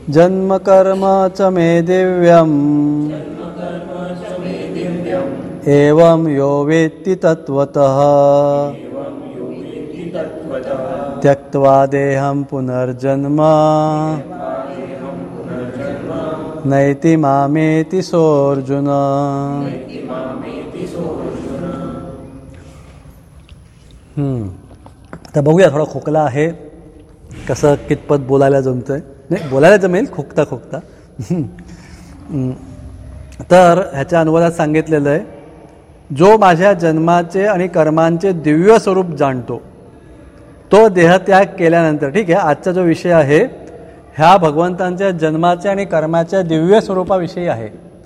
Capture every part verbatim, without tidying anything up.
जन्म कर्म च मे दिव्यम् एवं यो वेत्ति तत्त्वतः त्यक्त्वा देहं पुनर्जन्म नैति मामेति सोऽर्जुन. हम्म आता बघूया, थोडा खोकला आहे, कसं कितपत बोलायला जमतंय. नाही, बोलायला जमेल खोकता खोकता. तर ह्याच्या अनुवादात सांगितलेलं आहे, जो माझ्या जन्माचे आणि कर्मांचे दिव्य स्वरूप जाणतो तो देहत्याग केल्यानंतर, ठीक आहे, आजचा जो विषय आहे ह्या भगवंतांच्या जन्माच्या आणि कर्माच्या दिव्य स्वरूपाविषयी आहे.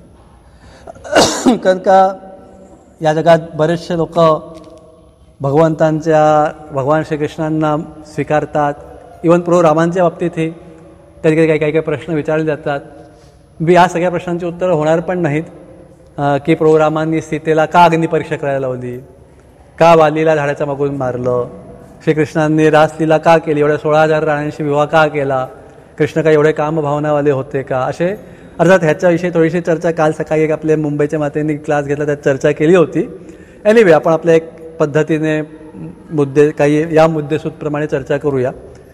कारण का या जगात बरेचसे लोक भगवंतांच्या भगवान श्रीकृष्णांना स्वीकारतात. इवन प्रभू रामांच्या बाबतीतही कधी कधी काही काही काही प्रश्न विचारले जातात. मी या सगळ्या प्रश्नांची उत्तरं होणार पण नाहीत. की प्रभू रामांनी सीतेला का अग्निपरीक्षा करायला लावली, का वालीला झाडाच्या मागून मारलं, श्रीकृष्णांनी रासलीला का केली, एवढ्या सोळा हजार राण्यांशी विवाह का केला, कृष्ण काय एवढे कामभावनावाले होते का, असे अर्थात ह्याच्याविषयी थोडीशी चर्चा काल सकाळी एक आपल्या मुंबईच्या मातेंनी क्लास घेतला, त्यात चर्चा केली होती. एनिवे आपण आपल्या एक पद्धतीने मुद्दे काही या मुद्देसूदप्रमाणे चर्चा करूया.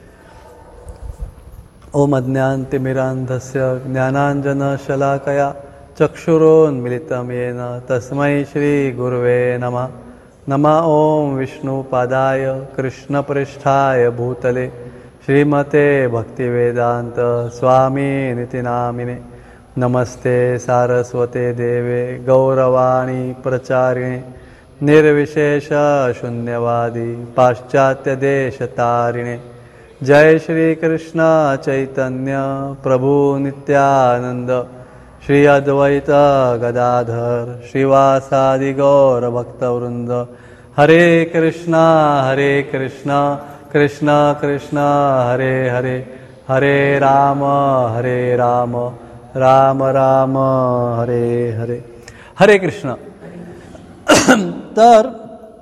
ओम अज्ञानतिमिरान्धस्य ज्ञानाञ्जनशलाकया चक्षुरोन्मिलितं येन तस्मै श्री गुरुवे नमः. नमः ओम विष्णुपादाय कृष्णपृष्ठाय भूतले श्रीमते भक्तिवेदांत स्वामिनिति नामिने. नमस्ते सारस्वते देवे गौरवाणी प्रचारिणे निर्विशेष शून्यवादी पाश्चात्य देशतारिणे. जय श्री कृष्ण चैतन्य प्रभु नित्यानंद श्री अद्वैत गदाधर श्रीवासादि गौर भक्तवृंद. हरे कृष्णा हरे कृष्णा कृष्ण कृष्ण हरे हरे हरे राम हरे राम राम राम हरे हरे. हरे कृष्ण. तर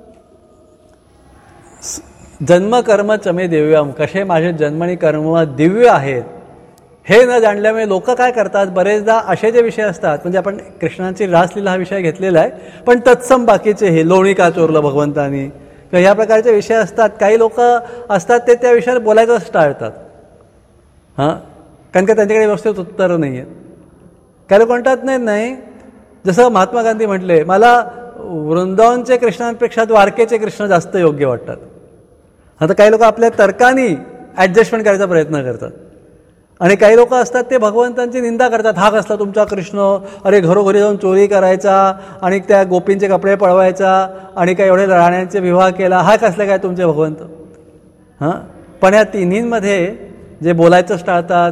जन्म कर्म चमे दिव्यम, कसे माझे जन्म आणि कर्म दिव्य आहेत हे न जाणल्यामुळे लोक काय करतात, बरेचदा असे जे विषय असतात, म्हणजे आपण कृष्णांची रासलीला हा विषय घेतलेला आहे, पण तत्सम बाकीचे हे लोणी का चोरलं भगवंतानी किंवा ह्या प्रकारचे विषय असतात. काही लोक असतात ते त्या विषयावर बोलायचंच टाळतात. हां, कारण का त्यांच्याकडे व्यवस्थित उत्तरं नाही आहेत. काही लोक म्हणतात नाही नाही जसं महात्मा गांधी म्हटले, मला वृंदावनचे कृष्णांपेक्षा द्वारकेचे कृष्ण जास्त योग्य वाटतात. आता काही लोक आपल्या तर्कानी ॲडजस्टमेंट करायचा प्रयत्न करतात आणि काही लोक असतात ते भगवंतांची निंदा करतात. हा कसला तुमचा कृष्ण, अरे घरोघरी जाऊन चोरी करायचा आणि त्या गोपींचे कपडे पळवायचा आणि काय एवढे राण्यांचे विवाह केला, हा कसले काय तुमचे भगवंत. हां, पण या तिन्हींमध्ये जे बोलायचंच टाळतात,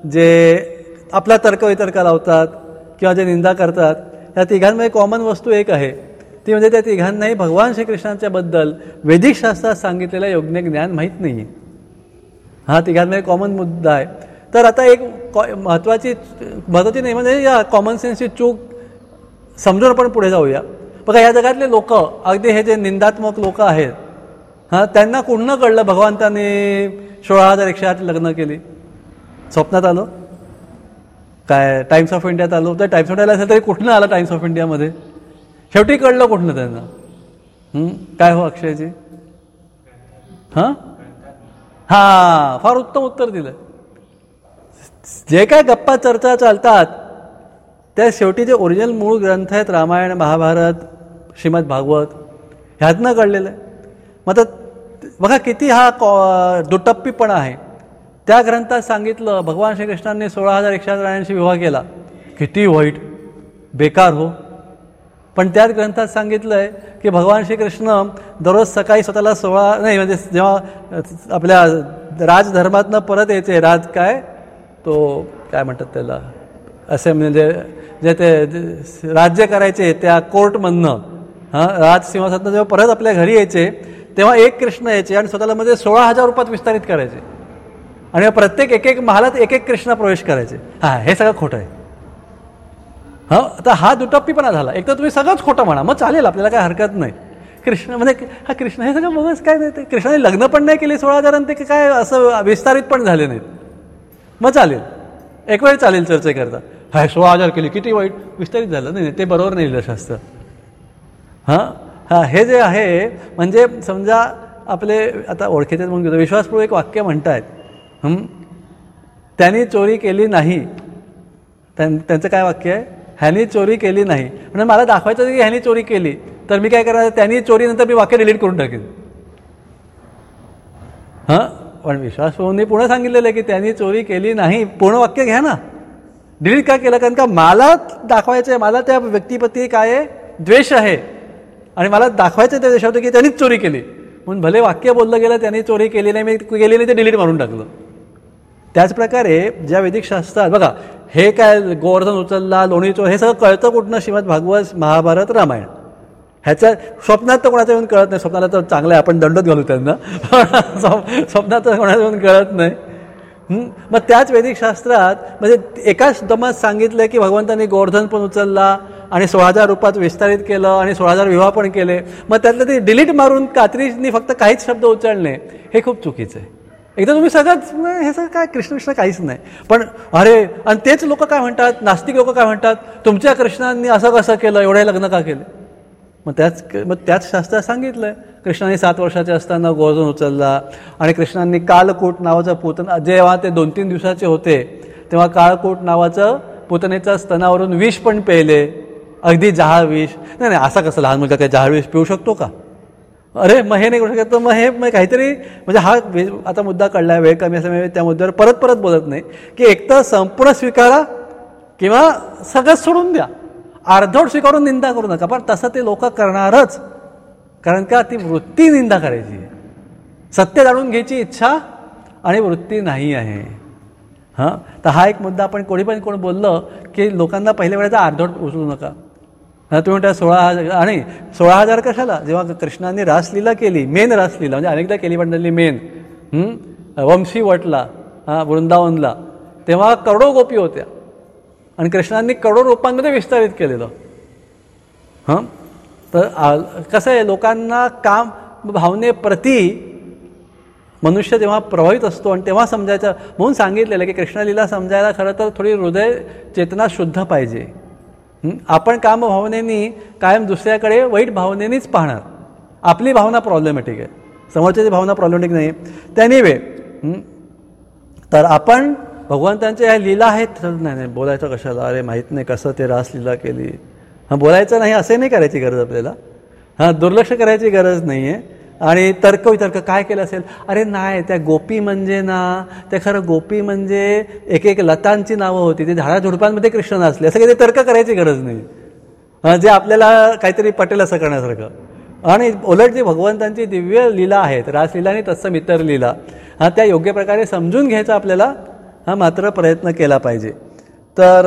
जे आपला तर्कवितर्क लावतात किंवा जे निंदा करतात, या तिघांमध्ये कॉमन वस्तू एक आहे, ती म्हणजे त्या तिघांनाही भगवान श्रीकृष्णांच्या बद्दल वैदिक शास्त्रात सांगितलेलं योग्य ज्ञान माहीत नाही आहे. हा तिघांमध्ये कॉमन मुद्दा आहे. तर आता एक महत्त्वाची महत्त्वाची नाही म्हणजे या कॉमन सेन्सची चूक समजून आपण पुढे जाऊया. बघा, या जगातले लोक, अगदी हे जे निंदात्मक लोक आहेत, हां, त्यांना कुठनं कळलं भगवंतांनी सोळा हजार एकशे आठ लग्न केली? स्वप्नात आलं काय? टाइम्स ऑफ इंडियात आलो तर टाइम्स ऑफ इंडियाला असेल तरी कुठनं आलं टाइम्स ऑफ इंडियामध्ये? शेवटी कळलं कुठनं त्यांना? काय हो अक्षयजी? हां हां फार उत्तम उत्तर दिलं. जे काय गप्पा चर्चा चालतात त्या शेवटी जे ओरिजिनल मूळ ग्रंथ आहेत, रामायण महाभारत श्रीमद भागवत, ह्यातनं कळलेलं आहे. मग आता बघा किती हा कॉ दुटप्पीपणा आहे. त्या ग्रंथात सांगितलं भगवान श्रीकृष्णांनी सोळा हजार एकशे आठ राण्यांशी विवाह केला, किती वाईट बेकार हो. पण त्याच ग्रंथात सांगितलं आहे की भगवान श्रीकृष्ण दररोज सकाळी स्वतःला सोळा नाही म्हणजे जेव्हा आपल्या राजधर्मातनं परत यायचे, राज काय तो काय म्हणतात त्याला, असे म्हणजे जे ते राज्य करायचे त्या कोर्टमधनं, हां, राजसिंहासनातनं जेव्हा परत आपल्या घरी यायचे तेव्हा एक कृष्ण यायचे आणि स्वतःला मध्ये सोळा हजार रुपयात विस्तारित करायचे आणि प्रत्येक एक एक महालात एक एक कृष्ण प्रवेश करायचे. हां, हे सगळं खोटं आहे. हां, आता हा दुटप्पीपणा झाला. एक तर तुम्ही सगळंच खोटं म्हणा, मग चालेल, आपल्याला काय हरकत नाही. कृष्ण म्हणजे हा कृष्ण हे सगळं बघच काय नाही, ते कृष्णाने लग्न पण नाही केले सोळा हजार आणि ते काय असं विस्तारित पण झाले नाहीत, मग चालेल. एक वेळ चालेल चर्चा करता. हाय सोळा हजार केली किती वाईट, विस्तारित झालं. नाही ते बरोबर नाही लिहिलं शास्त्र. हां हां हे जे आहे म्हणजे समजा आपले आता ओळखीचे म्हणून घेतो विश्वासपूर्वक एक वाक्य म्हणतायत, त्यांनी चोरी केली नाही. त्यांचं काय वाक्य आहे, ह्यानी चोरी केली नाही. म्हणजे मला दाखवायचं की ह्यानी चोरी केली, तर मी काय करणार, त्यांनी चोरीनंतर मी वाक्य डिलीट करून टाकेन. हां पण विश्वासपूर्वक पुढे सांगितलेलं आहे की त्यांनी चोरी केली नाही, पूर्ण वाक्य घ्या ना. डिलीट का केलं, कारण का मला दाखवायचं आहे, मला त्या व्यक्तीप्रती काय आहे द्वेष आहे आणि मला दाखवायचं त्या देशात की त्यांनीच चोरी केली. म्हणून भले वाक्य बोललं गेलं त्यांनी चोरी केली नाही, मी केली नाही ते डिलीट मारून टाकलं. त्याचप्रकारे ज्या वैदिक शास्त्रात बघा हे काय गोवर्धन उचलला, लोणी चोर, हे सगळं कळतं कुठनं, श्रीमद भागवत, महाभारत, रामायण. ह्याच्या स्वप्नात तर कोणाचं येऊन कळत नाही. स्वप्नाला तर चांगलं आहे आपण दंडच घालू त्यांना, स्वप्नात तर कोणाचं येऊन कळत नाही. मग त्याच वैदिक शास्त्रात म्हणजे एकाच दमात सांगितलं की भगवंतांनी गोवर्धन पण उचलला आणि सोळा हजार रूपात विस्तारित केलं आणि सोळा हजार विवाह पण केले. मग त्यातलं ते डिलीट मारून कात्रीनी फक्त काहीच शब्द उचलणे हे खूप चुकीचं आहे. एकदा तुम्ही सगळंच हे सगळं काय कृष्ण कृष्ण काहीच नाही. पण अरे आणि तेच लोक काय म्हणतात, नास्तिक लोक काय म्हणतात, तुमच्या कृष्णांनी असं कसं केलं, एवढे लग्न का केले. मग त्याच मग त्याच शास्त्रात सांगितलंय कृष्णाने सात वर्षाचे असताना गोवर्धन उचलला आणि कृष्णांनी कालकूट नावाचं पूतन, जेव्हा ते दोन तीन दिवसाचे होते तेव्हा काळकूट नावाचं पूतनेच्या स्तनावरून विष पण प्यायले, अगदी जहाळ विष. नाही नाही असा कसं लहान मुलगा काय जहाळ विष पिऊ शकतो का. अरे मग हे नाही करू शकत. तर मग हे मग काहीतरी म्हणजे हा आता मुद्दा कळला आहे, वेळ कमी असल्यामुळे त्या मुद्द्यावर परत परत बोलत नाही की एकतर संपूर्ण स्वीकारा किंवा सगळंच सोडून द्या. अर्धवट स्वीकारून निंदा करू नका. पण तसं ते लोक करणारच, कारण का ती वृत्ती निंदा करायची आहे. सत्य जाणून घ्यायची इच्छा आणि वृत्ती नाही आहे. हां तर हा एक मुद्दा आपण कोणी पण कोण बोललं की लोकांना पहिल्या वेळेचा अर्धवट उचलू नका. हां तुम्ही म्हणता सोळा हजार आणि सोळा हजार कशाला, जेव्हा कृष्णाने रासलीला केली, मेन रासलीला म्हणजे अनेकदा केली पण त्यांनी मेन वंशी वटला हां वृंदावनला, तेव्हा करोडो गोपी होत्या आणि कृष्णांनी करोडो रूपांमध्ये विस्तारित केलेलं. हां तर कसं आहे लोकांना काम भावनेप्रती मनुष्य जेव्हा प्रभावित असतो आणि तेव्हा समजायचं. म्हणून सांगितलेलं की कृष्णलीला समजायला खरं तर थोडी हृदय चेतना शुद्ध पाहिजे. आपण कामभावनेनी कायम दुसऱ्याकडे वाईट भावनेनीच पाहणार. आपली भावना प्रॉब्लेमॅटिक आहे, समोरच्याची भावना प्रॉब्लेमॅटिक नाही. त्याने वे तर आपण भगवंतांच्या ह्या लीला आहेत, नाही नाही बोलायचं कशाला, अरे माहीत नाही कसं ते रासलीला केली, हां बोलायचं नाही असे नाही करायची गरज आपल्याला. हां दुर्लक्ष करायची गरज नाही आहे. आणि तर्क वितर्क काय केलं असेल, अरे नाही त्या गोपी म्हणजे ना ते खरं गोपी म्हणजे एक एक लतांची नावं होती, ते झाडाझुडपांमध्ये कृष्ण नाचले, असं काही ते तर्क करायची गरज नाही जे आपल्याला काहीतरी पटेल असं करण्यासारखं. आणि उलट जी भगवंतांची दिव्य लीला आहेत, रासलीला आणि तत्सम इतर लीला, हा त्या योग्य प्रकारे समजून घ्यायचा आपल्याला हा मात्र प्रयत्न केला पाहिजे. तर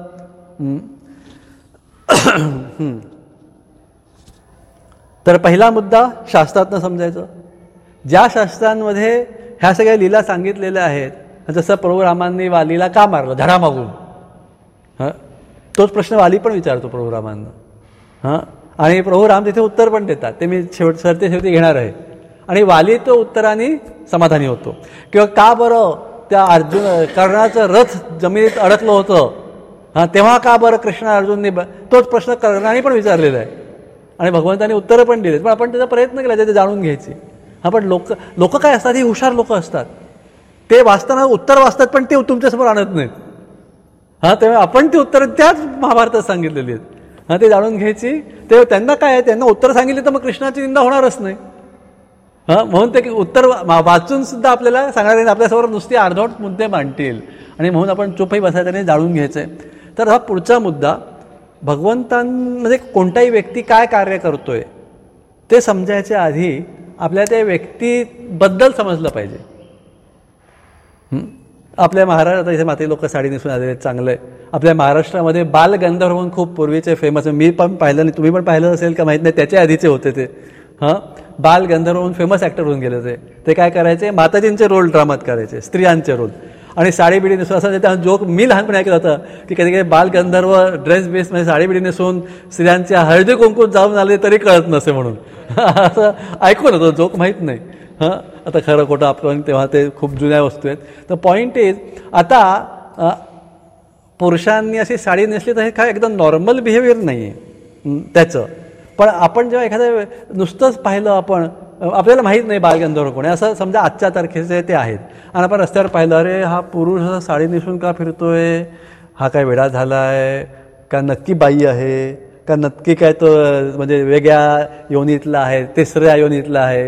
तर पहिला मुद्दा शास्त्रातनं समजायचं. ज्या शास्त्रांमध्ये ह्या सगळ्या लीला सांगितलेल्या आहेत, जसं प्रभू रामांनी वालीला का मारलं धडा मागून, हां तोच प्रश्न वाली पण विचारतो प्रभू रामांना. हां आणि प्रभू राम तिथे उत्तर पण देतात, ते मी शेवट सरते शेवटी घेणार आहे. आणि वाली तो उत्तराने समाधानी होतो. किंवा का बरं त्या अर्जुन कर्णाचं रथ जमिनीत अडकलं होतं, हां तेव्हा का बरं कृष्ण अर्जुनने, तोच प्रश्न कर्णाने पण विचारलेला आहे आणि भगवंतांनी उत्तरं पण दिलेत. पण आपण त्याचा प्रयत्न केला ते जाणून घ्यायचे. हा पण लोक लोक काय असतात, ही हुशार लोक असतात, ते वाचताना उत्तर वाचतात पण ते तुमच्यासमोर आणत नाहीत. हां तेव्हा आपण ती उत्तरं त्याच महाभारतात सांगितलेली आहेत, हां ते जाणून घ्यायची. ते त्यांना काय आहे, त्यांना उत्तर सांगितले तर मग कृष्णाची निंदा होणारच नाही. हां म्हणून ते उत्तर वाचून सुद्धा आपल्याला सांगणार आपल्यासमोर नुसते अर्धवट मुद्दे मांडतील आणि म्हणून आपण चुपही बसायचं नाही, जाणून घ्यायचंय. तर हा पुढचा मुद्दा, भगवंतांमध्ये कोणताही व्यक्ती काय कार्य करतोय ते समजायच्या आधी आपल्या त्या व्यक्तीबद्दल समजलं पाहिजे. आपल्या महाराष्ट्रात इथे माते लोक साडी नेसून आलेले चांगलं आहे. आपल्या महाराष्ट्रामध्ये बालगंधर्व म्हणून खूप पूर्वीचे फेमस, मी पण पाहिलं नाही, तुम्ही पण पाहिलं असेल का माहीत नाही, त्याच्या आधीचे होते ते. हां बालगंधर्व म्हणून फेमस ॲक्टर होऊन गेले ते. ते काय करायचे, माताजींचे रोल ड्रामात करायचे, स्त्रियांचे रोल, आणि साडी बिडी नेसून. असं त्या जोक मी लहानपणी ऐकलं होतं की कधी कधी बालगंधर्व ड्रेस बेस म्हणजे साडी बिडी नेसून स्त्रियांच्या हळदी कुंकूत जाऊन आले तरी कळत नसे म्हणून असं ऐकून होतं, जोक माहीत नाही. हां आता खरं खोटं आपण तेव्हा ते खूप जुन्या वस्तू आहेत. तर पॉईंट इज, आता पुरुषांनी अशी साडी नेसली तर हे काय एकदम नॉर्मल बिहेवियर नाही आहे त्याचं. पण आपण जेव्हा एखाद्या नुसतंच पाहिलं, आपण आपल्याला माहीत नाही बालगंधर्व कोण आहे असं समजा आजच्या तारखेचे ते आहेत, आणि आपण रस्त्यावर पाहिलं, अरे हा पुरुष असा साडी नेसून का फिरतोय, हा काय वेडा झाला आहे का, नक्की बाई आहे का, नक्की काय तो म्हणजे वेगळ्या योनीतला आहे, तिसऱ्या योनीतला आहे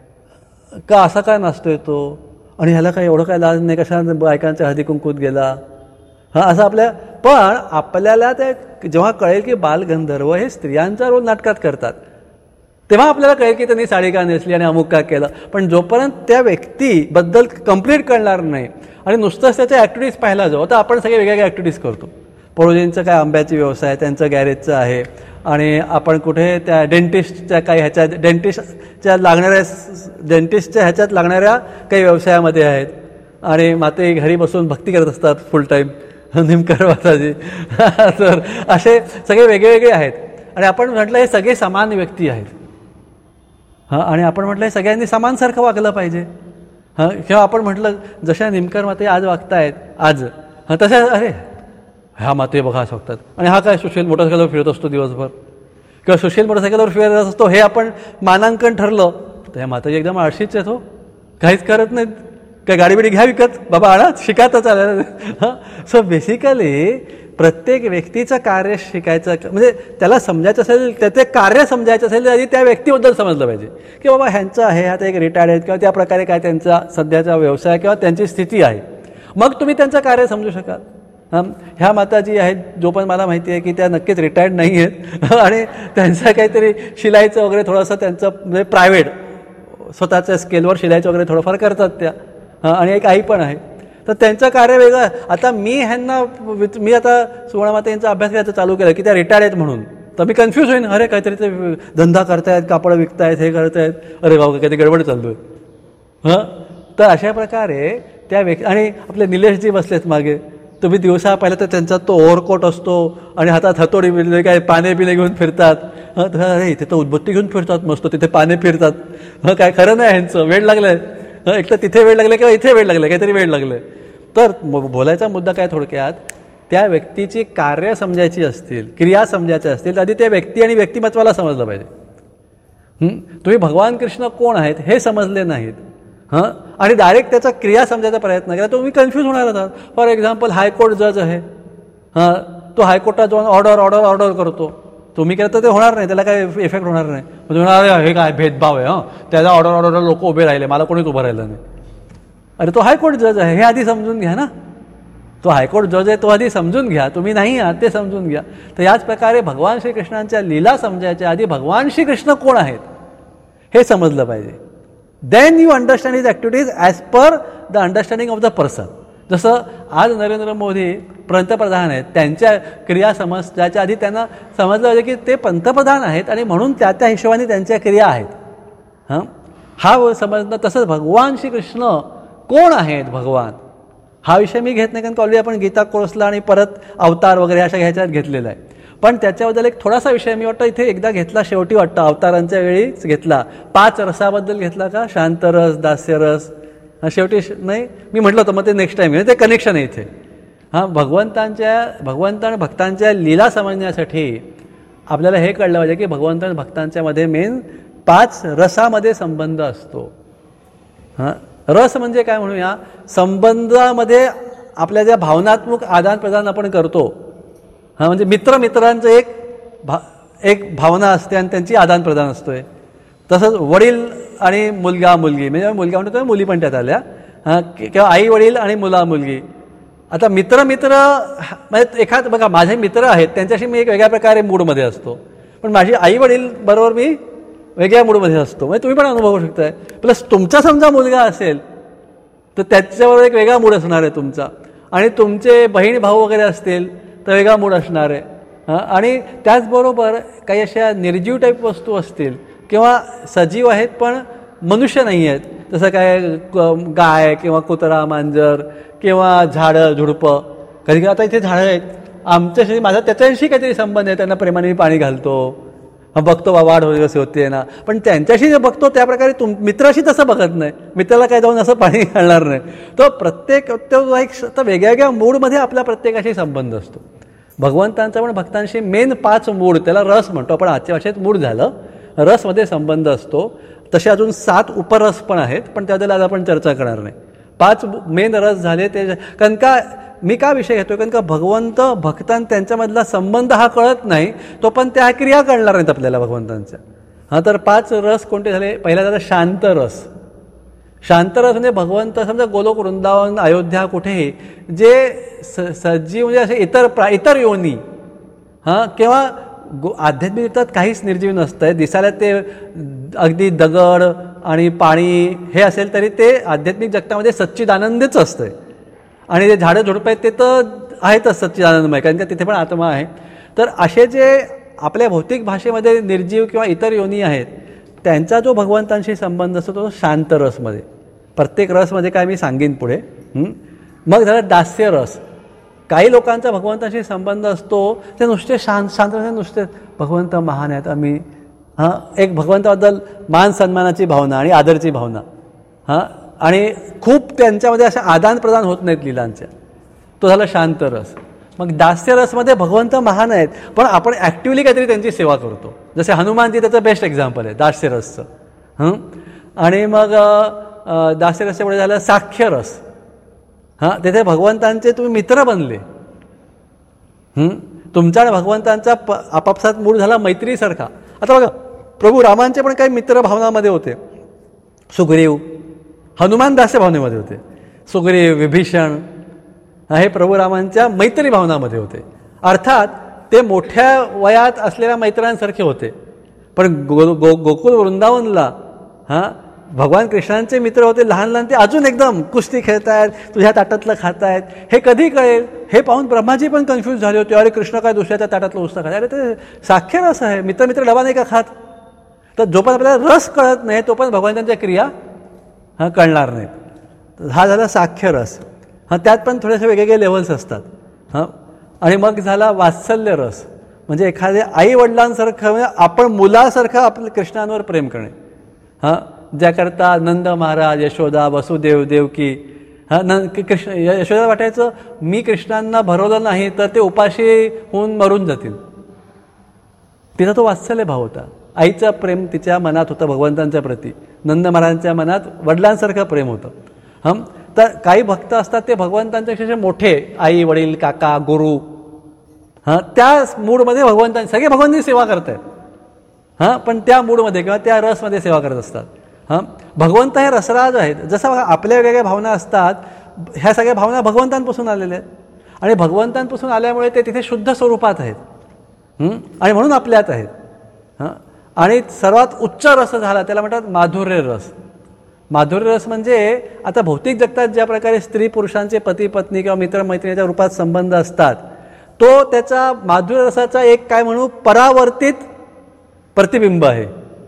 का, असा काय नसतोय तो, आणि ह्याला काय एवढं काय लाज नाही, कशा बायकांच्या हळदी कुंकूत गेला, हां असं आपल्या. पण आपल्याला ते जेव्हा कळेल की बालगंधर्व हे स्त्रियांचा रोल नाटकात करतात, तेव्हा आपल्याला कळेल की त्यांनी साडी का नेसली आणि अमुक का केलं. पण जोपर्यंत त्या व्यक्तीबद्दल कंप्लीट कळणार नाही आणि नुसतंच त्याच्या ॲक्टिव्हिटीज पाहायला जाऊ, तर आपण सगळे वेगवेगळ्या ॲक्टिव्हिटीज करतो. पडोजींचं काय आंब्याची व्यवसाय, त्यांचं गॅरेजचं आहे, आणि आपण कुठे त्या डेंटिस्टच्या काही ह्याच्या डेंटिस्टच्या लागणाऱ्या डेंटिस्टच्या ह्याच्यात लागणाऱ्या काही व्यवसायामध्ये आहेत, आणि माते घरी बसून भक्ती करत असतात फुल टाईम निमकर वासाची. तर असे सगळे वेगळे आहेत, आणि आपण म्हटलं हे सगळे समान व्यक्ती आहेत. हां, आणि आपण म्हटलं हे सगळ्यांनी समानसारखं वागलं पाहिजे. हां, किंवा आपण म्हटलं जशा निमकर माते आज वागतायत आज, हां तशा अरे ह्या माते बघा असं वागतात, आणि हा काय सुशील मोटरसायकलवर फिरत असतो दिवसभर, किंवा सुशील मोटरसायकलवर फिरत असतो, हे आपण मानांकन ठरलं तर ह्या माताजी एकदम आळशीच आहेत, हो काहीच करत नाहीत, काय गाडी बिडी घ्या विकत, बाबा आणा शिका तर चालेल. हां, सो बेसिकली प्रत्येक व्यक्तीचं कार्य शिकायचं, म्हणजे त्याला समजायचं असेल, त्याचे कार्य समजायचं असेल तर आधी त्या व्यक्तीबद्दल समजलं पाहिजे की बाबा ह्यांचं आहे, आता एक रिटायर्ड आहेत किंवा त्या प्रकारे काय त्यांचा सध्याचा व्यवसाय किंवा त्यांची स्थिती आहे, मग तुम्ही त्यांचं कार्य समजू शकाल. हां, ह्या माताजी आहेत जो पण मला माहिती आहे की त्या नक्कीच रिटायर्ड नाही आहेत, आणि त्यांचं काहीतरी शिलाईचं वगैरे थोडंसं त्यांचं म्हणजे प्रायव्हेट स्वतःच्या स्केलवर शिलाईचं वगैरे थोडंफार करतात त्या. हां, आणि एक आई पण आहे, तर त्यांचं कार्य वेगळं. आता मी ह्यांना मी आता सुवर्णमाता यांचा अभ्यास करायचा चालू केला की त्या रिटायर्ड आहेत म्हणून, तर मी कन्फ्यूज होईन, अरे काहीतरी ते धंदा करतायत, कापड विकतायत, हे करतायत, अरे गाव काहीतरी गडबड चालू आहे. हां, तर अशा प्रकारे त्या व्यक्ती, आणि आपले निलेशजी बसलेत मागे, तुम्ही दिवसा पाहिलं तर त्यांचा तो ओव्हरकोट असतो आणि हातात हतोडी बिले काय पाने बिले घेऊन फिरतात. हां, अरे इथे तर उदबत्ती घेऊन फिरतात मस्त, तिथे पाने फिरतात. हां, काय खरं नाही ह्यांचं, वेळ लागलाय. हां, एक तर तिथे वेळ लागला किंवा इथे वेळ लागला, काहीतरी वेळ लागले. तर बोलायचा मुद्दा काय थोडक्यात, त्या व्यक्तीची कार्य समजायची असतील, क्रिया समजायच्या असतील, तर आधी त्या व्यक्ती आणि व्यक्तिमत्वाला समजलं पाहिजे. तुम्ही भगवान कृष्ण कोण आहेत हे समजले नाहीत, हां, आणि डायरेक्ट त्याचा क्रिया समजायचा प्रयत्न केला तर तुम्ही कन्फ्यूज होणार आहात. फॉर एक्झाम्पल हायकोर्ट जज आहे, हां, तो हायकोर्टात जाऊन ऑर्डर ऑर्डर ऑर्डर करतो, तुम्ही केलं तर ते होणार नाही, त्याला काय इफेक्ट होणार नाही. म्हणजे होणार हे काय भेदभाव आहे, हां त्याचा ऑर्डर ऑर्डर लोक उभे राहिले, मला कोणीच उभं राहिलं नाही. अरे तो हायकोर्ट जज आहे हे आधी समजून घ्या ना, तो हायकोर्ट जज आहे तो आधी समजून घ्या, तुम्ही नाही आहात ते समजून घ्या. तर याच प्रकारे भगवान श्रीकृष्णांच्या लीला समजायच्या आधी भगवान श्रीकृष्ण कोण आहेत हे समजलं पाहिजे. Then you understand his activities as per the understanding of the person. जसं आज नरेंद्र मोदी पंतप्रधान आहेत, त्यांच्या क्रिया समजण्याच्या आधी त्यांना समजलं पाहिजे की ते पंतप्रधान आहेत आणि म्हणून त्या त्या हिशोबाने त्यांच्या क्रिया आहेत. हां, हा समजणं. तसंच भगवान श्रीकृष्ण कोण आहेत, भगवान हा विषय मी घेत नाही, कारण ऑलरेडी आपण गीता कोर्सला आणि परत अवतार वगैरे अशा ह्याच्यात घेतलेला आहे. पण त्याच्याबद्दल एक थोडासा विषय मी वाटतं इथे एकदा घेतला, शेवटी वाटतं अवतारांच्या वेळीच घेतला. पाच रसाबद्दल घेतला का, शांतरस, दास्यरस, शेवटी नाही मी म्हटलं होतं, मग ते नेक्स्ट टाईम ते कनेक्शन आहे इथे. हां, भगवंतांच्या भगवंत आणि भक्तांच्या लीला समजण्यासाठी आपल्याला हे कळलं पाहिजे की भगवंत आणि भक्तांच्या मध्ये मेन पाच रसामध्ये संबंध असतो. हां, रस म्हणजे काय म्हणूया, संबंधामध्ये आपल्या ज्या भावनात्मक आदान प्रदान आपण करतो. हां, म्हणजे मित्र मित्रांचं एक भा एक भावना असते आणि त्यांची आदान प्रदान असतोय. तसंच वडील आणि मुलगा मुलगी, म्हणजे मुलगा म्हणतो मुली पण त्यात आल्या, हां, किंवा आई वडील आणि मुला मुलगी. आता मित्र मित्र म्हणजे एखाद बघा, माझे मित्र आहेत त्यांच्याशी मी एक वेगळ्या प्रकारे मूडमध्ये असतो, पण माझी आई वडील बरोबर मी वेगळ्या मूडमध्ये असतो. म्हणजे तुम्ही पण अनुभवू शकताय. प्लस तुमचा समजा मुलगा असेल तर त्याच्याबरोबर एक वेगळा मूड असणार आहे तुमचा, आणि तुमचे बहीण भाऊ वगैरे असतील तर वेगळा मूड असणार आहे. हां, आणि त्याचबरोबर काही अशा निर्जीव टाईप वस्तू असतील किंवा सजीव आहेत पण मनुष्य नाही आहेत, जसं काय गाय किंवा कुत्रा मांजर किंवा झाडं झुडपं. कधी आता इथे झाडं आहेत आमच्याशी, माझा त्याच्याशी काहीतरी संबंध आहे, त्यांना प्रेमाने पाणी घालतो. बघतो बा वाढ होती होते ना, पण त्यांच्याशी जे बघतो त्याप्रकारे तुम मित्राशी तसं बघत नाही. मित्राला काय जाऊन असं पाणी घालणार नाही. तो प्रत्येक तो एक वेगळ्या वेगळ्या मूडमध्ये आपल्या प्रत्येकाशी संबंध असतो. भगवंतांचा पण भक्तांशी मेन पाच मूड, त्याला रस म्हणतो आपण, आजच्या भाषेत मूड झालं, रसमध्ये संबंध असतो. तसे अजून सात उपरस पण आहेत, पण त्याबद्दल आज आपण चर्चा करणार नाही. पाच मेन रस झाले ते. कारण का मी का विषय घेतो, कारण का भगवंत भक्तां त्यांच्यामधला संबंध हा कळत नाही, तो पण त्या क्रिया कळणार नाहीत आपल्याला भगवंतांच्या. हां, तर पाच रस कोणते झाले? पहिला झाला शांत रस. शांत रस म्हणजे भगवंत समजा गोलोक, वृंदावन, अयोध्या, कुठेही जे स सजीव म्हणजे असे इतर प्रा इतर योनी, हां, किंवा गो आध्यात्मिक युद्धात काहीच निर्जीव नसतं आहे. दिसायला ते अगदी दगड आणि पाणी हे असेल तरी ते आध्यात्मिक जगतामध्ये सच्चिदानंदच असतं आहे. आणि जे झाडं झुडपं आहेत ते तर आहेतच सच्चिदानंदमय, कारण का तिथे पण आत्मा आहे. तर असे जे आपल्या भौतिक भाषेमध्ये निर्जीव किंवा इतर योनी आहेत, त्यांचा जो भगवंतांशी संबंध असतो तो शांत रसमध्ये. प्रत्येक रसमध्ये काय मी सांगेन पुढे. मग झालं दास्य रस. काही लोकांचा भगवंताशी संबंध असतो ते नुसते शांत शांत नुसते भगवंत महान आहेत आम्ही, हां, एक भगवंताबद्दल मान सन्मानाची भावना आणि आदरची भावना, हां, आणि खूप त्यांच्यामध्ये अशा आदान प्रदान होत नाहीत लीलांच्या. तो झाला शांत रस. मग दास्य रसमध्ये भगवंत महान आहेत, पण आपण ॲक्टिव्हली काहीतरी त्यांची सेवा करतो. जसे हनुमानजी त्याचं बेस्ट एक्झाम्पल आहे दास्य रसचं. हं, आणि मग दास्य रसच्या पुढे झालं साख्य रस. हां, तिथे भगवंतांचे तुम्ही मित्र बनले. तुमचा आणि भगवंतांचा प आपापसात मूळ झाला मैत्रीसारखा. आता बघा, प्रभू रामांचे पण काही मित्र भावनामध्ये होते. सुग्रीव, हनुमान दास्य भावनेमध्ये होते. सुग्रीव, विभीषण हे प्रभू रामांच्या मैत्री भावनामध्ये होते. अर्थात ते मोठ्या वयात असलेल्या मैत्रांसारखे होते. पण गो गो गोकुल वृंदावनला हां भगवान कृष्णांचे मित्र होते लहान लहान, ते अजून एकदम कुस्ती खेळतायत, तुझ्या ताटातलं खातायत, हे कधी कळेल हे पाहून ब्रह्माजी पण कन्फ्यूज झाले होते. अरे कृष्ण काय दुसऱ्याच्या ताटातलं उसतं खात? अरे ते साख्य रस आहे, मित्र मित्र डबा नाही का खात? तर जोपर्यंत आपल्याला रस कळत नाही तोपर्यंत भगवंतांच्या क्रिया हां कळणार नाहीत. हा झाला साख्य रस. हां, त्यात पण थोडेसे वेगवेगळे लेवल्स असतात. हां, आणि मग झाला वात्सल्य रस. म्हणजे एखाद्या आई वडिलांसारखं, म्हणजे आपण मुलासारखं आपल्या कृष्णांवर प्रेम करणे. हां, ज्याकरता नंद महाराज, यशोदा, वसुदेव, देवकी, हां, न कृष्ण यशोदा वाटायचं मी कृष्णांना भरवलं नाही तर ते उपाशी होऊन मरून जातील. तिचा तो वात्सल्य भाव होता. आईचं प्रेम तिच्या मनात होतं भगवंतांच्या प्रती. नंद महाराजांच्या मनात वडिलांसारखं प्रेम होतं. हं, तर काही भक्त असतात ते भगवंतांच्यापेक्षा मोठे, आई वडील, काका, गुरु, हां, त्या मूडमध्ये भगवंतांची सगळे भगवंतांची सेवा करत आहेत. हां, पण त्या मूडमध्ये किंवा त्या रसमध्ये सेवा करत असतात. हां, भगवंत हे रसराज आहेत. जसं आपल्या वेगवेगळ्या भावना असतात, ह्या सगळ्या भावना भगवंतांपासून आलेल्या आहेत आणि भगवंतांपासून आल्यामुळे ते तिथे शुद्ध स्वरूपात आहेत आणि म्हणून आपल्यात आहेत. हां, आणि सर्वात उच्च रस झाला त्याला म्हणतात माधुर्य रस. माधुर्य रस म्हणजे आता भौतिक जगतात ज्या प्रकारे स्त्री पुरुषांचे पती पत्नी किंवा मित्रमैत्रिणीच्या रूपात संबंध असतात, तो त्याचा माधुर्य रसाचा एक काय म्हणू परावर्तित प्रतिबिंब आहे.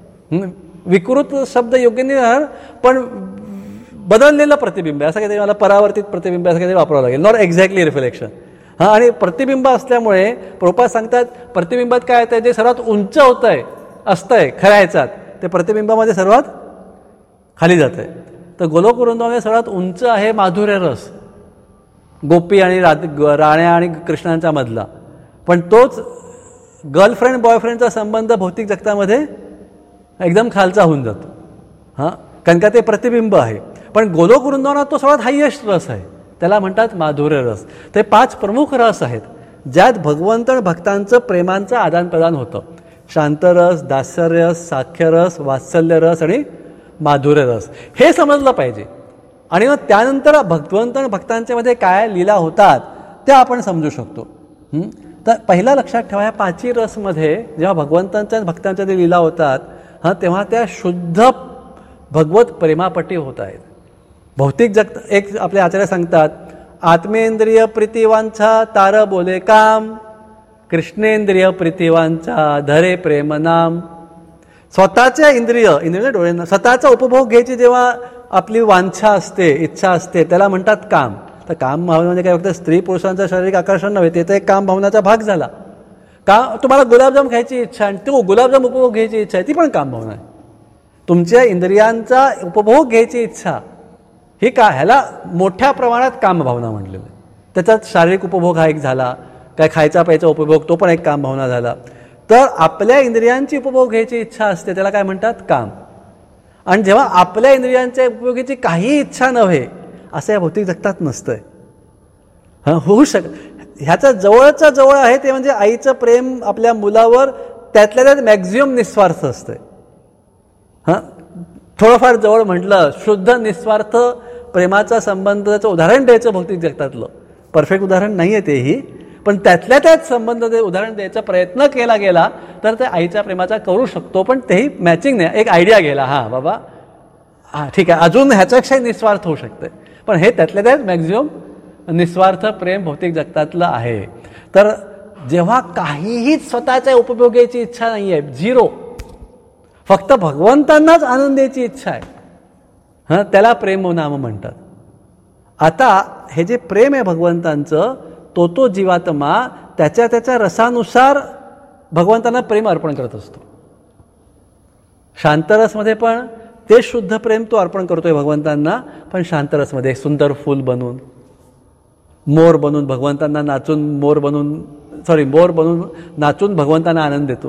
विकृत शब्द योग्य नाही, पण बदललेलं प्रतिबिंब आहे असं काहीतरी, मला परावर्तित प्रतिबिंब असं काहीतरी वापरावं लागेल. Not exactly reflection. हां, आणि प्रतिबिंब असल्यामुळे प्रभुपाद सांगतात प्रतिबिंबात काय येतं, जे सर्वात उंच होतं आहे असतंय खऱ्या ह्याच्यात, ते प्रतिबिंबामध्ये सर्वात खाली जात आहे. तर गोलोक वृंदावनामध्ये सर्वात उंच आहे माधुर्य रस, गोपी आणि राण्या आणि कृष्णांच्या मधला. पण तोच गर्लफ्रेंड बॉयफ्रेंडचा संबंध भौतिक जगतामध्ये एकदम खालचा होऊन जातो. हां, कारण का ते प्रतिबिंब आहे. पण गोलोक वृंदावनात तो सर्वात हायेस्ट रस आहे, त्याला म्हणतात माधुर्य रस. ते पाच प्रमुख रस आहेत ज्यात भगवंत भक्तांचं प्रेमांचं आदान प्रदान होतं. शांतरस, दास्यरस, साख्यरस, वात्सल्य रस आणि माधुर्य रस. हे समजलं पाहिजे. आणि मग त्यानंतर भगवंत भक्तांच्या मध्ये काय लीला होतात त्या आपण समजू शकतो. तर पहिला लक्षात ठेवा, या पाची रसमध्ये जेव्हा भगवंतांच्या भक्तांच्या ते लीला होतात हां, तेव्हा त्या शुद्ध भगवत प्रेमापटी होत आहेत. भौतिक जगत एक आपले आचार्य सांगतात, आत्मेंद्रिय प्रीतिवांचा तार बोले काम, कृष्णेंद्रिय प्रीतिवांचा धरे प्रेम नाम. स्वतःच्या इंद्रिय इंद्रिय डोळ्यांना स्वतःचा उपभोग घ्यायची जेव्हा आपली वांछा असते, इच्छा असते, त्याला म्हणतात काम. तर काम भावना म्हणजे काय, फक्त स्त्री पुरुषांचं शारीरिक आकर्षण नव्हे, ते तर एक काम भावनाचा भाग झाला. का तुम्हाला गुलाबजाम खायची इच्छा आणि तो गुलाबजाम उपभोग घ्यायची इच्छा आहे, ती पण काम भावना आहे. तुमच्या इंद्रियांचा उपभोग घ्यायची इच्छा ही का ह्याला मोठ्या प्रमाणात काम भावना म्हटलेलं आहे. त्याच्यात शारीरिक उपभोग हा एक झाला, काय खायचा प्यायचा उपभोग तो पण एक काम भावना झाला. तर आपल्या इंद्रियांची उपभोग घ्यायची इच्छा असते त्याला काय म्हणतात काम. आणि जेव्हा आपल्या इंद्रियांच्या उपयोगाची काही इच्छा नव्हे असं या भौतिक जगतात नसतंय. हां होऊ शक ह्याचा जवळच्या जवळ आहे ते म्हणजे आईचं प्रेम आपल्या मुलावर त्यातल्या त्यात मॅक्झिमम निस्वार्थ असतंय. हां थोडंफार जवळ म्हटलं शुद्ध निस्वार्थ प्रेमाचा संबंधाचं उदाहरण द्यायचं भौतिक जगतातलं परफेक्ट उदाहरण नाही आहे तेही, पण त्यातल्या त्यात संबंध ते उदाहरण द्यायचा प्रयत्न केला गेला तर ते आईच्या प्रेमाचा करू शकतो. पण तेही मॅचिंग नाही. एक आयडिया गेला हां बाबा हां ठीक आहे अजून ह्याच्यापेक्षा निस्वार्थ होऊ शकते, पण हे त्यातल्या त्यात मॅक्झिमम निस्वार्थ प्रेम भौतिक जगतातलं आहे. तर जेव्हा काहीही स्वतःच्या उपभोगाची इच्छा नाही आहे, झिरो, फक्त भगवंतांनाच आनंद द्यायची इच्छा आहे, हां त्याला प्रेम नाम म्हणतात. आता हे जे प्रेम आहे भगवंतांचं तो तो जीवात्मा त्याच्या त्याच्या रसानुसार भगवंतांना प्रेम अर्पण करत असतो. शांतरसमध्ये पण ते शुद्ध प्रेम तो अर्पण करतोय भगवंतांना, पण शांतरसमध्ये एक सुंदर फूल बनून मोर बनून भगवंतांना नाचून मोर बनून सॉरी मोर बनून नाचून भगवंतांना आनंद देतो.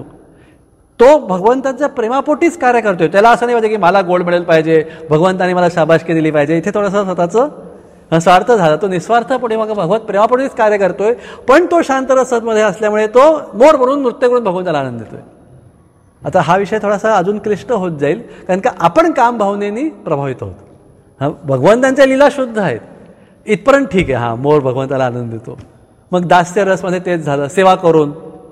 तो भगवंतांच्या प्रेमापोटीच कार्य करतोय. त्याला असं नाही पाहिजे की मला गोल्ड मेडल पाहिजे, भगवंतांनी मला शाबासकी दिली पाहिजे. इथे थोडंसं स्वतःचं स्वार्थ झाला. तो निस्वार्थपणे मग भगवत प्रेमापोटीच कार्य करतोय, पण तो शांत रसमध्ये असल्यामुळे तो मोर बनून नृत्य करून भगवंताला आनंद देतोय. आता हा विषय थोडासा अजून क्लिष्ट होत जाईल, कारण का आपण काम भावनेनी प्रभावित होतो. हा भगवंतांच्या लीला शुद्ध आहेत इथपर्यंत ठीक आहे, हां मोर भगवंताला आनंद देतो. मग दास्य रसमध्ये तेच झालं, सेवा करून.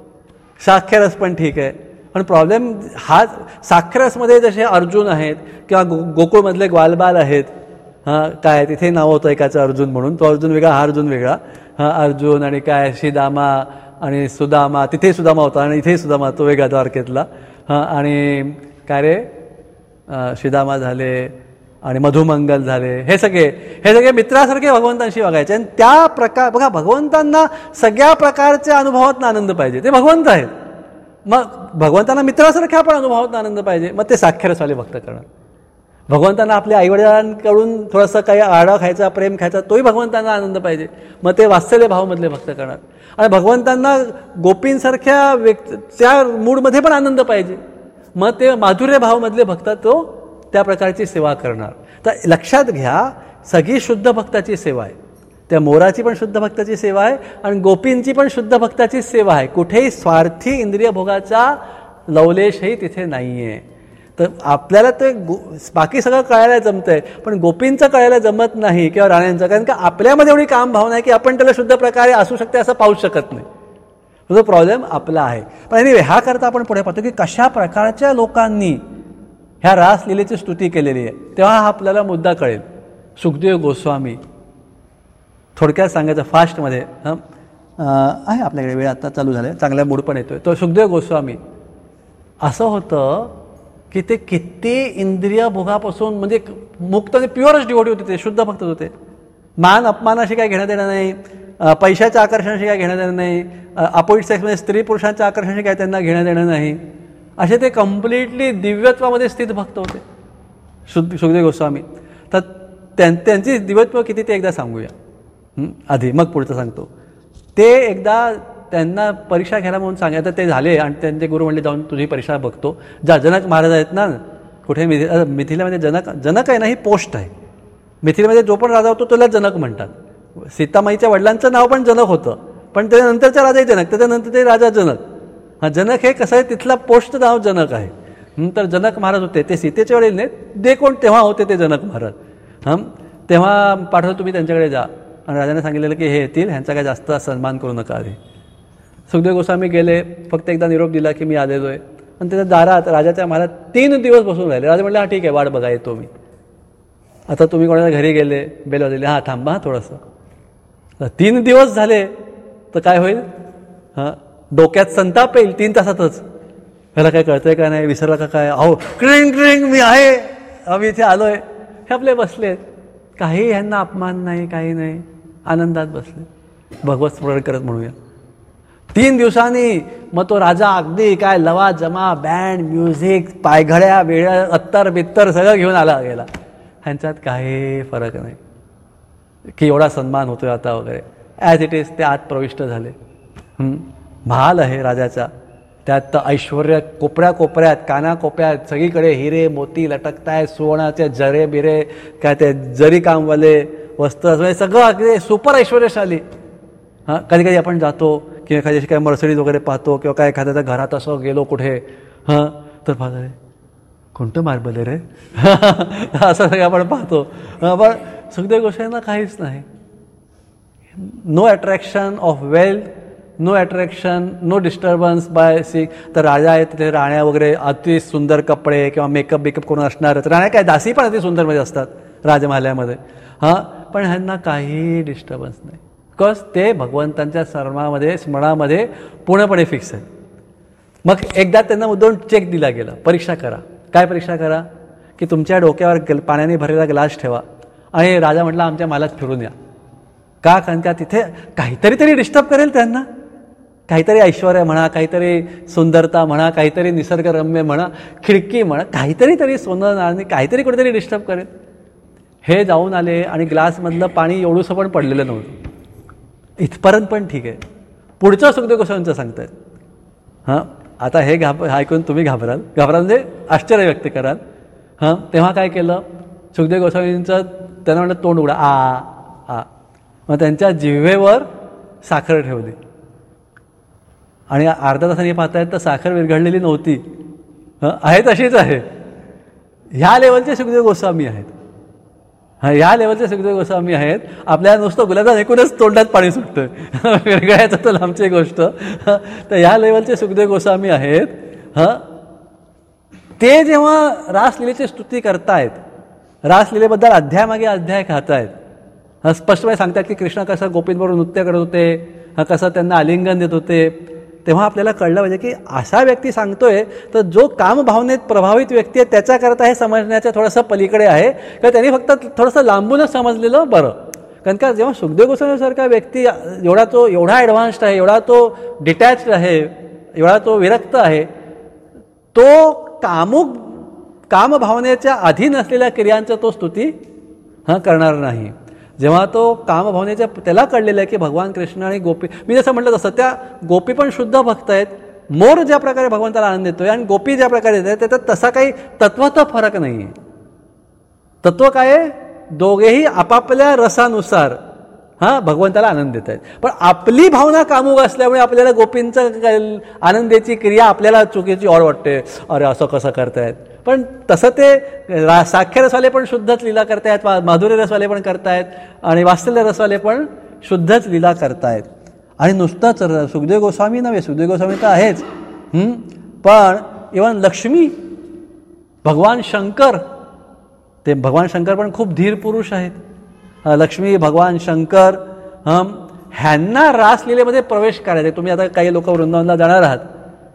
साख्य रस पण ठीक आहे, पण प्रॉब्लेम हा साख्य रसमध्ये जसे अर्जुन आहेत किंवा गो गोकुळमधले ग्वालबाल आहेत, हां काय तिथे नाव होतं एकाचं अर्जुन म्हणून, तो अर्जुन वेगळा हा अर्जुन वेगळा. हां अर्जुन आणि काय श्रीदामा आणि सुदामा, तिथे सुदामा होता आणि इथे सुदामा तो वेगळा द्वारकेतला. हां आणि काय रे श्रीदामा झाले आणि मधुमंगल झाले, हे सगळे हे सगळे मित्रासारखे भगवंतांशी वागायचे. आणि त्या प्रकार बघा भगवंतांना सगळ्या प्रकारच्या अनुभवातून आनंद पाहिजे, ते भगवंत आहेत. मग भगवंतांना मित्रासारख्या पण अनुभवातून आनंद पाहिजे, मग ते साख्यरसवाले भक्त करणार. भगवंतांना आपल्या आईवडिलांकडून थोडंसं काही आडा खायचा प्रेम खायचा तोही भगवंतांना आनंद पाहिजे, मग ते वात्सल्य भावमधले भक्त करणार. आणि भगवंतांना गोपींसारख्या व्यक्ती त्या मूडमध्ये पण आनंद पाहिजे, मग ते माधुर्य भावमधले भक्त तो त्या प्रकारची सेवा करणार. तर लक्षात घ्या सगळी शुद्ध भक्ताची सेवा आहे. त्या मोराची पण शुद्ध भक्ताची सेवा आहे आणि गोपींची पण शुद्ध भक्ताची सेवा आहे. कुठेही स्वार्थी इंद्रिय भोगाचा लवलेशही तिथे नाही आहे. तर आपल्याला ते गो बाकी सगळं कळायला जमतंय, पण गोपींचं कळायला जमत नाही किंवा राण्यांचं, कारण का आपल्यामध्ये एवढी काम भावना आहे की आपण त्याला शुद्ध प्रकारे असू शकते असं पाहू शकत नाही. तो प्रॉब्लेम आपला आहे. पण एनिवे ह्या करता आपण पुढे पाहतो की कशा प्रकारच्या लोकांनी ह्या रासलीलेची स्तुती केलेली आहे, तेव्हा हा आपल्याला मुद्दा कळेल. सुखदेव गोस्वामी, थोडक्यात सांगायचं फास्टमध्ये, हां आहे आपल्याकडे वेळ आता चालू झाला आहे, चांगला मूड पण येतोय. तो सुखदेव गोस्वामी असं होतं की ते किती इंद्रिय भोगापासून म्हणजे मुक्त आणि प्युअरच डिवोटी होते, ते शुद्ध भक्त होते. मान अपमानाशी काय घेण्यात येणार नाही, पैशाच्या आकर्षणाशी काय घेण्यात येणार नाही, अपोजिट सेक्समध्ये स्त्री पुरुषांच्या आकर्षणाशी काय त्यांना घेण्यात येणार नाही. असे ते कम्प्लिटली दिव्यत्वामध्ये स्थित भक्त होते शुद्ध सुखदेव गोस्वामी. तर त्यां त्यांची दिव्यत्व किती ते एकदा सांगूया आधी, मग पुढचं सांगतो. ते एकदा त्यांना परीक्षा घ्यायला म्हणून सांगायचं, ते झाले आणि त्यांचे गुरु म्हणले जाऊन तुझी परीक्षा बघतो. जा जनक महाराज आहेत ना कुठे मिथि मिथिलेमध्ये जनक जनक आहे ना, ही पोस्ट आहे. मिथिलेमध्ये जो पण राजा होतो त्याला जनक म्हणतात. सीतामाईच्या वडिलांचं नाव पण जनक होतं, पण त्याच्यानंतरचा राजाही जनक, त्याच्यानंतर ते राजा जनक. हा जनक हे कसं आहे, तिथला पोस्ट नाव जनक आहे. तर जनक महाराज होते, ते सीतेच्या वडील नाही, दे कोण तेव्हा होते ते जनक महाराज. हां तेव्हा पाठवतो तुम्ही त्यांच्याकडे जा. आणि राजाने सांगितलेलं की हे येतील, ह्यांचा काय जास्त सन्मान करू नका आधी. सुखदेव गोस्वामी गेले, फक्त एकदा निरोप दिला की मी आलेलो आहे. आणि त्याच्या दारात राजाच्या महाराज तीन दिवस बसून राहिले. राजा म्हणले हा ठीक आहे वाट बघा येतो मी. आता तुम्ही कोणाच्या घरी गेले, बेल वाजले, हां थांबा हां थोडंसं. तीन दिवस झाले तर काय होईल, हां डोक्यात संताप येईल तीन तासातच. ह्याला काय कळतंय का नाही, विसरला का काय, अहो क्रिंग क्रिंग मी आहे, आम्ही इथे आलो आहे. हे आपले बसलेत, काही ह्यांना अपमान नाही, काही नाही, आनंदात बसले भगवत स्मरण करत म्हणूया. तीन दिवसांनी मग तो राजा अगदी काय लवा जमा बँड म्युझिक पायघड्या वेळ्या अत्तर बित्तर सगळं घेऊन आला गेला. ह्यांच्यात काही फरक नाही की एवढा सन्मान होतोय आता वगैरे. ॲज इट इज ते आत प्रविष्ट झाले. महाल आहे राजाचा, त्यात ऐश्वर कोपऱ्या कोपऱ्यात काना कोपऱ्यात सगळीकडे हिरे मोती लटकतायत, सुवर्णाचे जरे बिरे काय ते जरी कामवाले वस्त्र सगळं अगदी सुपर ऐश्वर्यशाली. हां कधी कधी आपण जातो किंवा एखादी अशी काय मर्सिडीज वगैरे पाहतो किंवा काय एखाद्याच्या घरात असं गेलो कुठे हां तर पाहतो रे कोणतं मार्बल आहे रे असं सगळं आपण पाहतो. पण सुखदेव गोसावींना काहीच नाही. No attraction of wealth, no attraction, no disturbance by see. तर राजा आहे तिथे राण्या वगैरे अति सुंदर कपडे किंवा मेकअप बिकअप करून असणारच. राण्या काय दासी पण अति सुंदरमध्ये असतात राजमहालामध्ये. हां पण ह्यांना काही डिस्टर्बन्स नाही. बिकॉज ते भगवंतांच्या सर्मामध्ये स्मरणामध्ये पूर्णपणे फिक्स आहे. मग एकदा त्यांना मुद्दाम चेक दिला गेला, परीक्षा करा. काय परीक्षा करा की तुमच्या डोक्यावर पाण्याने भरलेला ग्लास ठेवा आणि राजा म्हटला आमच्या मालात फिरून या. का? कारण का तिथे काहीतरी तरी डिस्टर्ब करेल त्यांना. काहीतरी ऐश्वर्य म्हणा, काहीतरी सुंदरता म्हणा, काहीतरी निसर्गरम्य म्हणा, खिडकी म्हणा, काहीतरी तरी सोनं नाणी काहीतरी कुठेतरी डिस्टर्ब करेल. हे जाऊन आले आणि ग्लासमधलं पाणी एवढंसं पण पडलेलं नव्हतं. इथपर्यंत पण ठीक आहे. पुढचं सुखदेव गोस्वामींचं सांगतायत. हां आता हे घाब ऐकून तुम्ही घाबराल, घाबराल म्हणजे आश्चर्य व्यक्त कराल. हां तेव्हा काय केलं सुखदेव गोस्वामींचं, त्यांना म्हणलं तोंड उघडा. आ आ मग त्यांच्या जिव्हेवर साखर ठेवली आणि अर्धा तासाने पाहतायत तर साखर विरघळलेली नव्हती. हं आहे तशीच आहे. ह्या लेवलचे सुखदेव गोस्वामी आहेत. हां ह्या लेवलचे सुखदेव गोस्वामी आहेत. आपल्याला नुसतं गुलाबजाम ऐकूनच तोंडात पाणी सुटतं, विरघळायचं तर लांबची गोष्ट. तर ह्या लेवलचे सुखदेव गोस्वामी आहेत. हां ते जेव्हा रासलीलेची स्तुती करतायत, रासलीलेबद्दल अध्यायामागे अध्याय खातायत, हा स्पष्टपणे सांगतात की कृष्ण कसं गोपींबरोबर नृत्य करत होते, हा कसं त्यांना आलिंगन देत होते, तेव्हा आपल्याला कळलं पाहिजे की असा व्यक्ती सांगतोय तर जो कामभावनेत प्रभावित व्यक्ती आहे त्याच्याकरता हे समजण्याच्या थोडंसं पलीकडे आहे. का त्यांनी फक्त थोडंसं लांबूनच समजलेलं बरं. कारण का जेव्हा सुखदेव गोस्वामीसारखा व्यक्ती एवढा तो एवढा ॲडव्हान्स्ड आहे, एवढा तो डिटॅच्ड आहे, एवढा तो विरक्त आहे, तो कामुक कामभावनेच्या अधीन असलेल्या क्रियांचं तो स्तुती हां करणार नाही. जेव्हा तो कामभावनेच्या त्याला कळलेलं आहे की भगवान कृष्ण आणि गोपी, मी जसं म्हटलं तसं त्या गोपी पण शुद्ध भक्त आहेत. मोर ज्या प्रकारे भगवंताला आनंद देतोय आणि गोपी ज्या प्रकारे देत आहेत त्याच्यात तसा काही तत्वाचा फरक नाही आहे. तत्व काय आहे? दोघेही आपापल्या रसानुसार हां भगवंताला आनंद देत आहेत. पण आपली भावना कामुक असल्यामुळे आपल्याला गोपींचा आनंदाची क्रिया आपल्याला चुकीची ऑड वाटते. अरे असं कसं करतायत. पण तसं ते साख्य रसवाले पण शुद्धच लीला करतायत, माधुर्य रसवाले पण करतायत आणि वात्सल्य रसवाले पण शुद्धच लीला करतायत. आणि नुसतंच सुखदेव गोस्वामी नव्हे, सुखदेव गोस्वामी तर आहेच, पण इव्हन लक्ष्मी, भगवान शंकर, ते भगवान शंकर पण खूप धीर पुरुष आहेत. लक्ष्मी, भगवान शंकर हम ह्यांना रासलीलेमध्ये प्रवेश करायचे. तुम्ही आता काही लोक वृंदावनला जाणार आहात,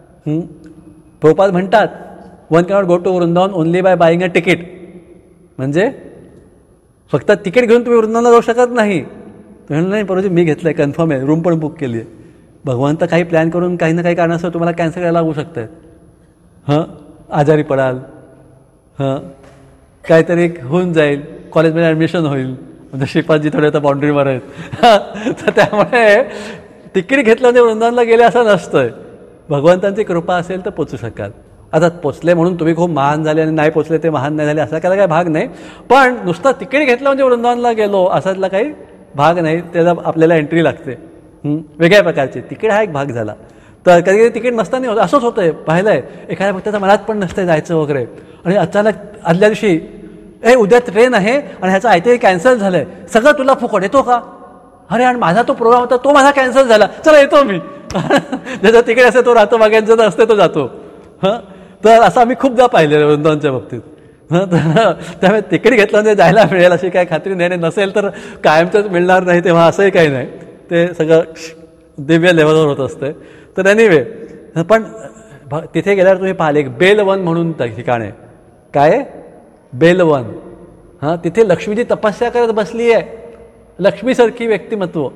प्रभुपाद म्हणतात one cannot go to Vrindavan only by buying a ticket. म्हणजे फक्त तिकीट घेऊन तुम्ही वृंदावनला जाऊ शकत नाही. तुम्ही नाही परंतु मी घेतलं आहे, कन्फर्म आहे, रूम पण बुक केली आहे. भगवंत काही प्लॅन करून काही ना काही कारणास्तव तुम्हाला कॅन्सल करायला लागू शकत आहेत. हां आजारी पडाल, हां काहीतरी होऊन जाईल, कॉलेजमध्ये ॲडमिशन होईल, म्हणजे श्रीपादजी थोडे आता बाउंड्रीवर आहेत, तर त्यामुळे तिकीट घेतलं म्हणजे वृंदावनला गेले असं नसतंय. भगवंतांची कृपा असेल तर पोचू शकाल. आता पोचले म्हणून तुम्ही खूप महान झाले आणि नाही पोचले ते महान नाही झाले असा त्याला काही भाग नाही. पण नुसतं तिकीट घेतलं म्हणजे वृंदावनला गेलो असातला काही भाग नाही. त्याला आपल्याला एंट्री लागते वेगळ्या प्रकारची. तिकीट हा एक भाग झाला. तर कधी कधी तिकीट नसताना होतं, असंच होतंय, पाहिलं आहे. एखाद्या भक्ताच्या मनात पण नसतंय जायचं वगैरे आणि अचानक आदल्या दिवशी ए उद्या ट्रेन आहे आणि ह्याचं आयतरी कॅन्सल झालंय, सगळं तुला फुकट, येतो का? अरे आणि माझा तो प्रोग्राम होता तो माझा कॅन्सल झाला, चला येतो मी. ज्याचं तिकीट असते तो राहतो, माग्यांचं असते तो जातो. हां तर असं आम्ही खूपदा पाहिलेलं वृंदावनच्या बाबतीत. हां त्यामुळे तिकीट घेतलं म्हणजे जायला मिळेल अशी काही खात्री नाही, नसेल तर कायमचंच मिळणार नाही तेव्हा असंही काही नाही. ते सगळं दिव्य लेवलवर होत असते. तर एनिवे पण तिथे गेल्यावर तुम्ही पाहिले एक बेलवन म्हणून ठिकाण आहे. काय बेलवन? हां तिथे लक्ष्मीची तपस्या करत बसली आहे. लक्ष्मीसारखी व्यक्तिमत्व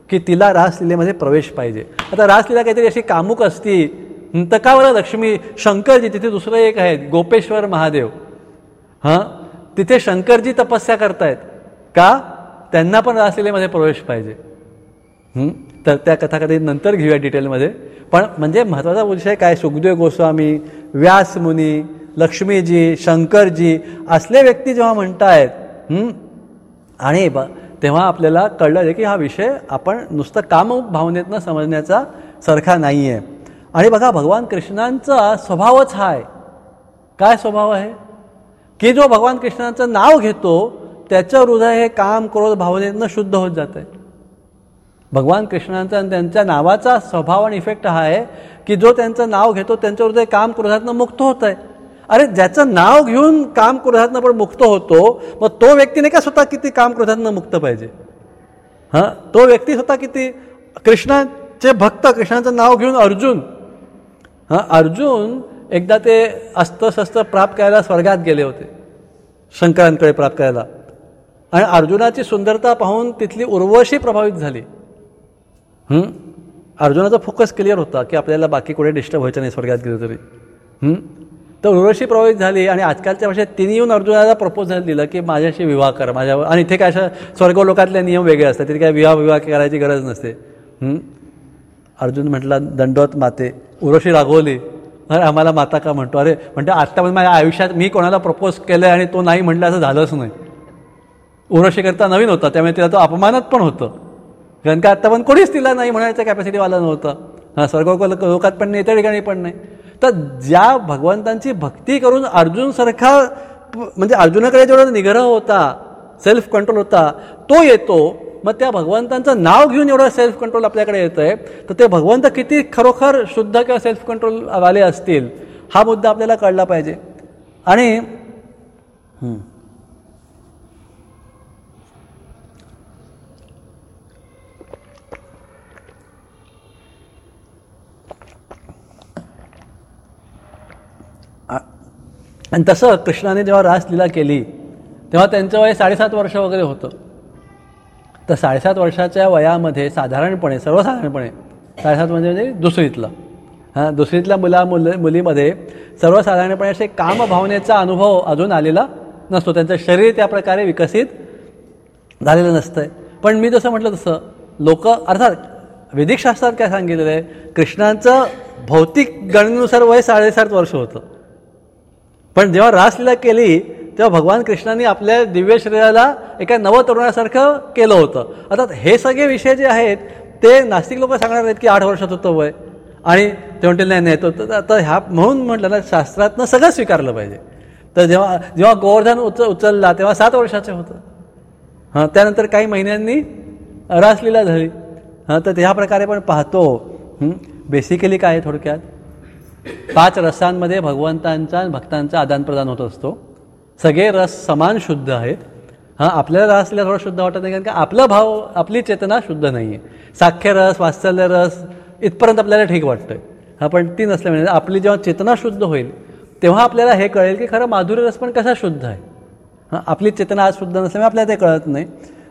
की तिला रासलीलेमध्ये प्रवेश पाहिजे. आता रासलीला काहीतरी अशी कामुक असती तर का बरं लक्ष्मी शंकरजी तिथे दुसरं एक आहेत गोपेश्वर महादेव, हां तिथे शंकरजी तपस्या करतायत का, त्यांना पण रासलीलेमध्ये प्रवेश पाहिजे. तर त्या कथाकथित नंतर घेऊया डिटेलमध्ये. पण म्हणजे महत्त्वाचा विषय काय, सुखदेव गोस्वामी, व्यासमुनी, लक्ष्मीजी, शंकरजी असले व्यक्ती जेव्हा म्हणतायत आणि तेव्हा आपल्याला कळलं की हा विषय आपण नुसतं काम भावनेतनं समजण्याचा सारखा नाही आहे. आणि बघा भगवान कृष्णांचा स्वभावच हा आहे. काय स्वभाव आहे की जो भगवान कृष्णांचं नाव घेतो त्याचं हृदय हे काम क्रोध भावनेतनं शुद्ध होत जातं. भगवान कृष्णांचा आणि त्यांच्या नावाचा स्वभाव आणि इफेक्ट हा आहे की जो त्यांचं नाव घेतो त्यांचं हृदय काम क्रोधातनं मुक्त होत आहे. अरे ज्याचं नाव घेऊन काम क्रोधातनं पण मुक्त होतो, मग तो व्यक्ती नाही का स्वतः किती काम क्रोधातनं मुक्त पाहिजे. हां तो व्यक्ती स्वतः किती कृष्णाचे भक्त, कृष्णाचं नाव घेऊन अर्जुन, हां अर्जुन एकदा ते अस्त्र शस्त्र प्राप्त करायला स्वर्गात गेले होते, शंकरांकडे प्राप्त करायला. आणि अर्जुनाची सुंदरता पाहून तिथली उर्वशी प्रभावित झाली. अर्जुनाचा फोकस क्लिअर होता की आपल्याला बाकी कुठे डिस्टर्ब व्हायचं नाही स्वर्गात गेलो तरी. तर उर्वशी प्रभावित झाली आणि आजकालच्या भाषेत तिने येऊन अर्जुनाला प्रपोजल दिलं की माझ्याशी विवाह कर माझ्यावर. आणि इथे काय अशा स्वर्गलोकातले नियम वेगळे असतात, तिथे काय विवाह विवाह करायची गरज नसते. अर्जुन म्हटला दंडवत माते. उर्वशी रागवली, अरे आम्हाला माता का म्हणतो. अरे म्हणते आत्तापर्यंत माझ्या आयुष्यात मी कोणाला प्रपोज केलं आणि तो नाही म्हटलं असं झालंच नाही. उर्वशी करता नवीन होता त्यामुळे तिला तो अपमानात पण होतं, कारण का आत्ता पण कोणीच तिला नाही म्हणायचं कॅपॅसिटीवाला नव्हतं. हां स्वर्ग लोकात पण नाही, त्या ठिकाणी पण नाही. तर ज्या भगवंतांची भक्ती करून अर्जुनसारखा, म्हणजे अर्जुनाकडे जेवढा निग्रह होता, सेल्फ कंट्रोल होता, तो येतो. मग त्या भगवंतांचं नाव घेऊन एवढं सेल्फ कंट्रोल आपल्याकडे येतं आहे, तर ते भगवंत किती खरोखर शुद्ध किंवा सेल्फ कंट्रोल वाले असतील हा मुद्दा आपल्याला कळला पाहिजे. आणि आणि तसं कृष्णाने जेव्हा रासलीला केली तेव्हा त्यांचं वय साडेसात वर्ष वगैरे होतं. तर साडेसात वर्षाच्या वयामध्ये साधारणपणे सर्वसाधारणपणे साडेसात म्हणजे म्हणजे दुसरीतला हां दुसरीतल्या मुला मुल मुलीमध्ये सर्वसाधारणपणे असे कामभावनेचा अनुभव अजून आलेला नसतो. त्यांचं शरीर त्या प्रकारे विकसित झालेलं नसतं आहे. पण मी जसं म्हटलं तसं लोक अर्थात वैदिक शास्त्रात काय सांगितलेलं आहे, कृष्णांचं भौतिक गणनेनुसार वय साडेसात वर्ष होतं. पण जेव्हा रासलीला केली तेव्हा भगवान कृष्णांनी आपल्या दिव्य शरीराला एका नवतरुणासारखं केलं होतं. आता हे सगळे विषय जे आहेत ते नास्तिक लोक सांगणार आहेत की आठ वर्षात होतं वय, आणि ते म्हणतील नाही नाही तो आता ह्या म्हणून म्हटलं ना शास्त्रातनं सगळं स्वीकारलं पाहिजे. तर जेव्हा जेव्हा गोवर्धन उच उचलला तेव्हा सात वर्षाचं होतं. हां त्यानंतर काही महिन्यांनी रासलीला झाली. हां तर ह्या प्रकारे पण पाहतो. बेसिकली काय थोडक्यात पाच रसांमध्ये भगवंतांचा भक्तांचा आदानप्रदान होत असतो. सगळे रस समान शुद्ध आहेत. हां आपल्याला रासलीला थोडं शुद्ध वाटत नाही कारण का आपला भाव आपली चेतना शुद्ध नाही आहे. साख्य रस वात्सल्य रस इथपर्यंत आपल्याला ठीक वाटतं. हां पण ती नसल्यामुळे आपली जेव्हा चेतना शुद्ध होईल तेव्हा आपल्याला हे कळेल की खरं माधुर्य रस पण कसा शुद्ध आहे. हां आपली चेतना आज शुद्ध नसल्यामुळे आपल्याला ते कळत नाही.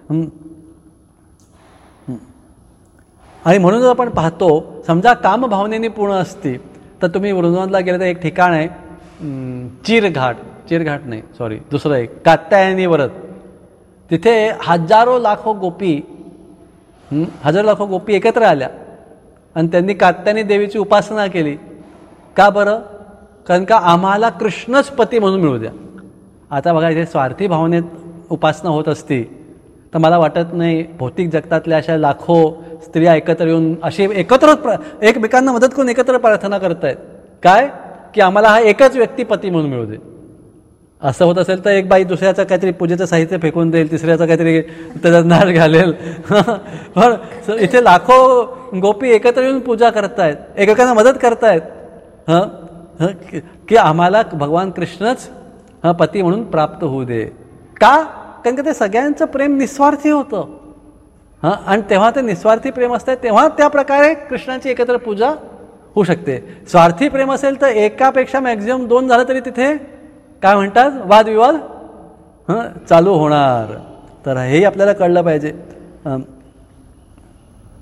आणि म्हणून आपण पाहतो समजा कामभावनेने पूर्ण असती तर तुम्ही वृंदावनला गेले तर एक ठिकाण आहे चीरघाट चीरघाट नाही सॉरी दुसरं एक कात्यायनी व्रत. तिथे हजारो लाखो गोपी हजारो लाखो गोपी एकत्र आल्या आणि त्यांनी कात्यायनी देवीची उपासना केली. का बरं? कारण का आम्हाला कृष्णच पती म्हणून मिळू द्या. आता बघा इथे स्वार्थी भावनेत उपासना होत असती तर मला वाटत नाही भौतिक जगतातल्या अशा लाखो स्त्रिया एकत्र येऊन अशी एकत्र एकमेकांना मदत करून एकत्र प्रार्थना करतायत काय की आम्हाला हा एकच व्यक्ती पती म्हणून मिळू दे. असं होत असेल तर एक बाई दुसऱ्याचं काहीतरी पूजेचं साहित्य फेकून देईल, तिसऱ्याचं काहीतरी त्याच्यात नार घालेल. पण इथे लाखो गोपी एकत्र येऊन पूजा करतायत, एकमेकांना मदत करतायत हां की आम्हाला भगवान कृष्णच हा पती म्हणून प्राप्त होऊ दे. का? कारण की ते सगळ्यांचं प्रेम निस्वार्थी होतं. हां आणि तेव्हा ते निस्वार्थी प्रेम असतं तेव्हा त्या प्रकारे कृष्णाची एकत्र पूजा होऊ शकते. स्वार्थी प्रेम असेल तर एकापेक्षा मॅक्झिमम दोन झालं तरी तिथे काय म्हणतात वादविवाद हां चालू होणार. तर हेही आपल्याला कळलं पाहिजे.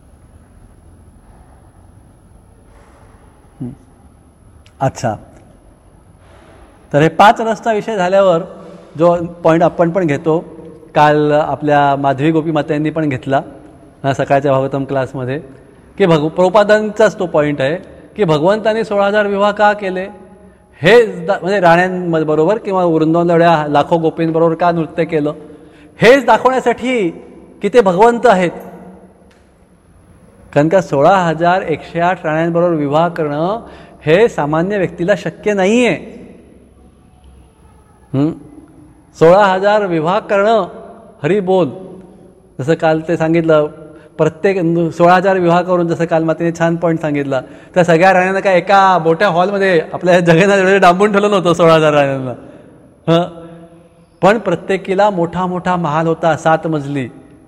अच्छा, तर हे पाच रसचा विषय झाल्यावर जो पॉईंट आपण पण घेतो, काल आपल्या माधवी गोपी मात्यांनी पण घेतला सकाळच्या भागवतम क्लासमध्ये, की भग प्रभुपादांचाच तो पॉईंट आहे की भगवंतांनी सोळा हजार विवाह का केले, हे म्हणजे राण्यांबरोबर किंवा वृंदावनला एवढ्या लाखो गोपींबरोबर का नृत्य केलं, हेच दाखवण्यासाठी की ते भगवंत आहेत. कारण का सोळा हजार एकशे आठ राण्यांबरोबर विवाह करणं हे सामान्य व्यक्तीला शक्य नाही आहे. सोळा हजार विवाह करणं, हरी बोल, जसं काल ते सांगितलं, प्रत्येक सोळा हजार विवाह करून, जसं काल मातीने छान पॉईंट सांगितला, त्या सगळ्या राण्यांना काय एका मोठ्या हॉलमध्ये आपल्या जगन्नाथ डांबून ठेवलं नव्हतं सोळा हजार राण्यांना. हं, पण प्रत्येकीला मोठा मोठा महाल होता, सात मजली,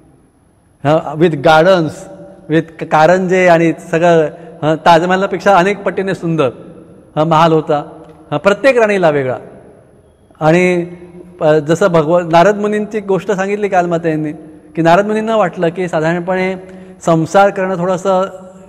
विथ गार्डन्स, विथ कारंजे आणि सगळं ताजमहालपेक्षा अनेक पटीने सुंदर हा महाल होता, प्रत्येक राणीला वेगळा. आणि जसं भगव नारद मुनींची गोष्ट सांगितली काल माता यांनी, की नारद मुनींना वाटलं की साधारणपणे संसार करणं थोडंसं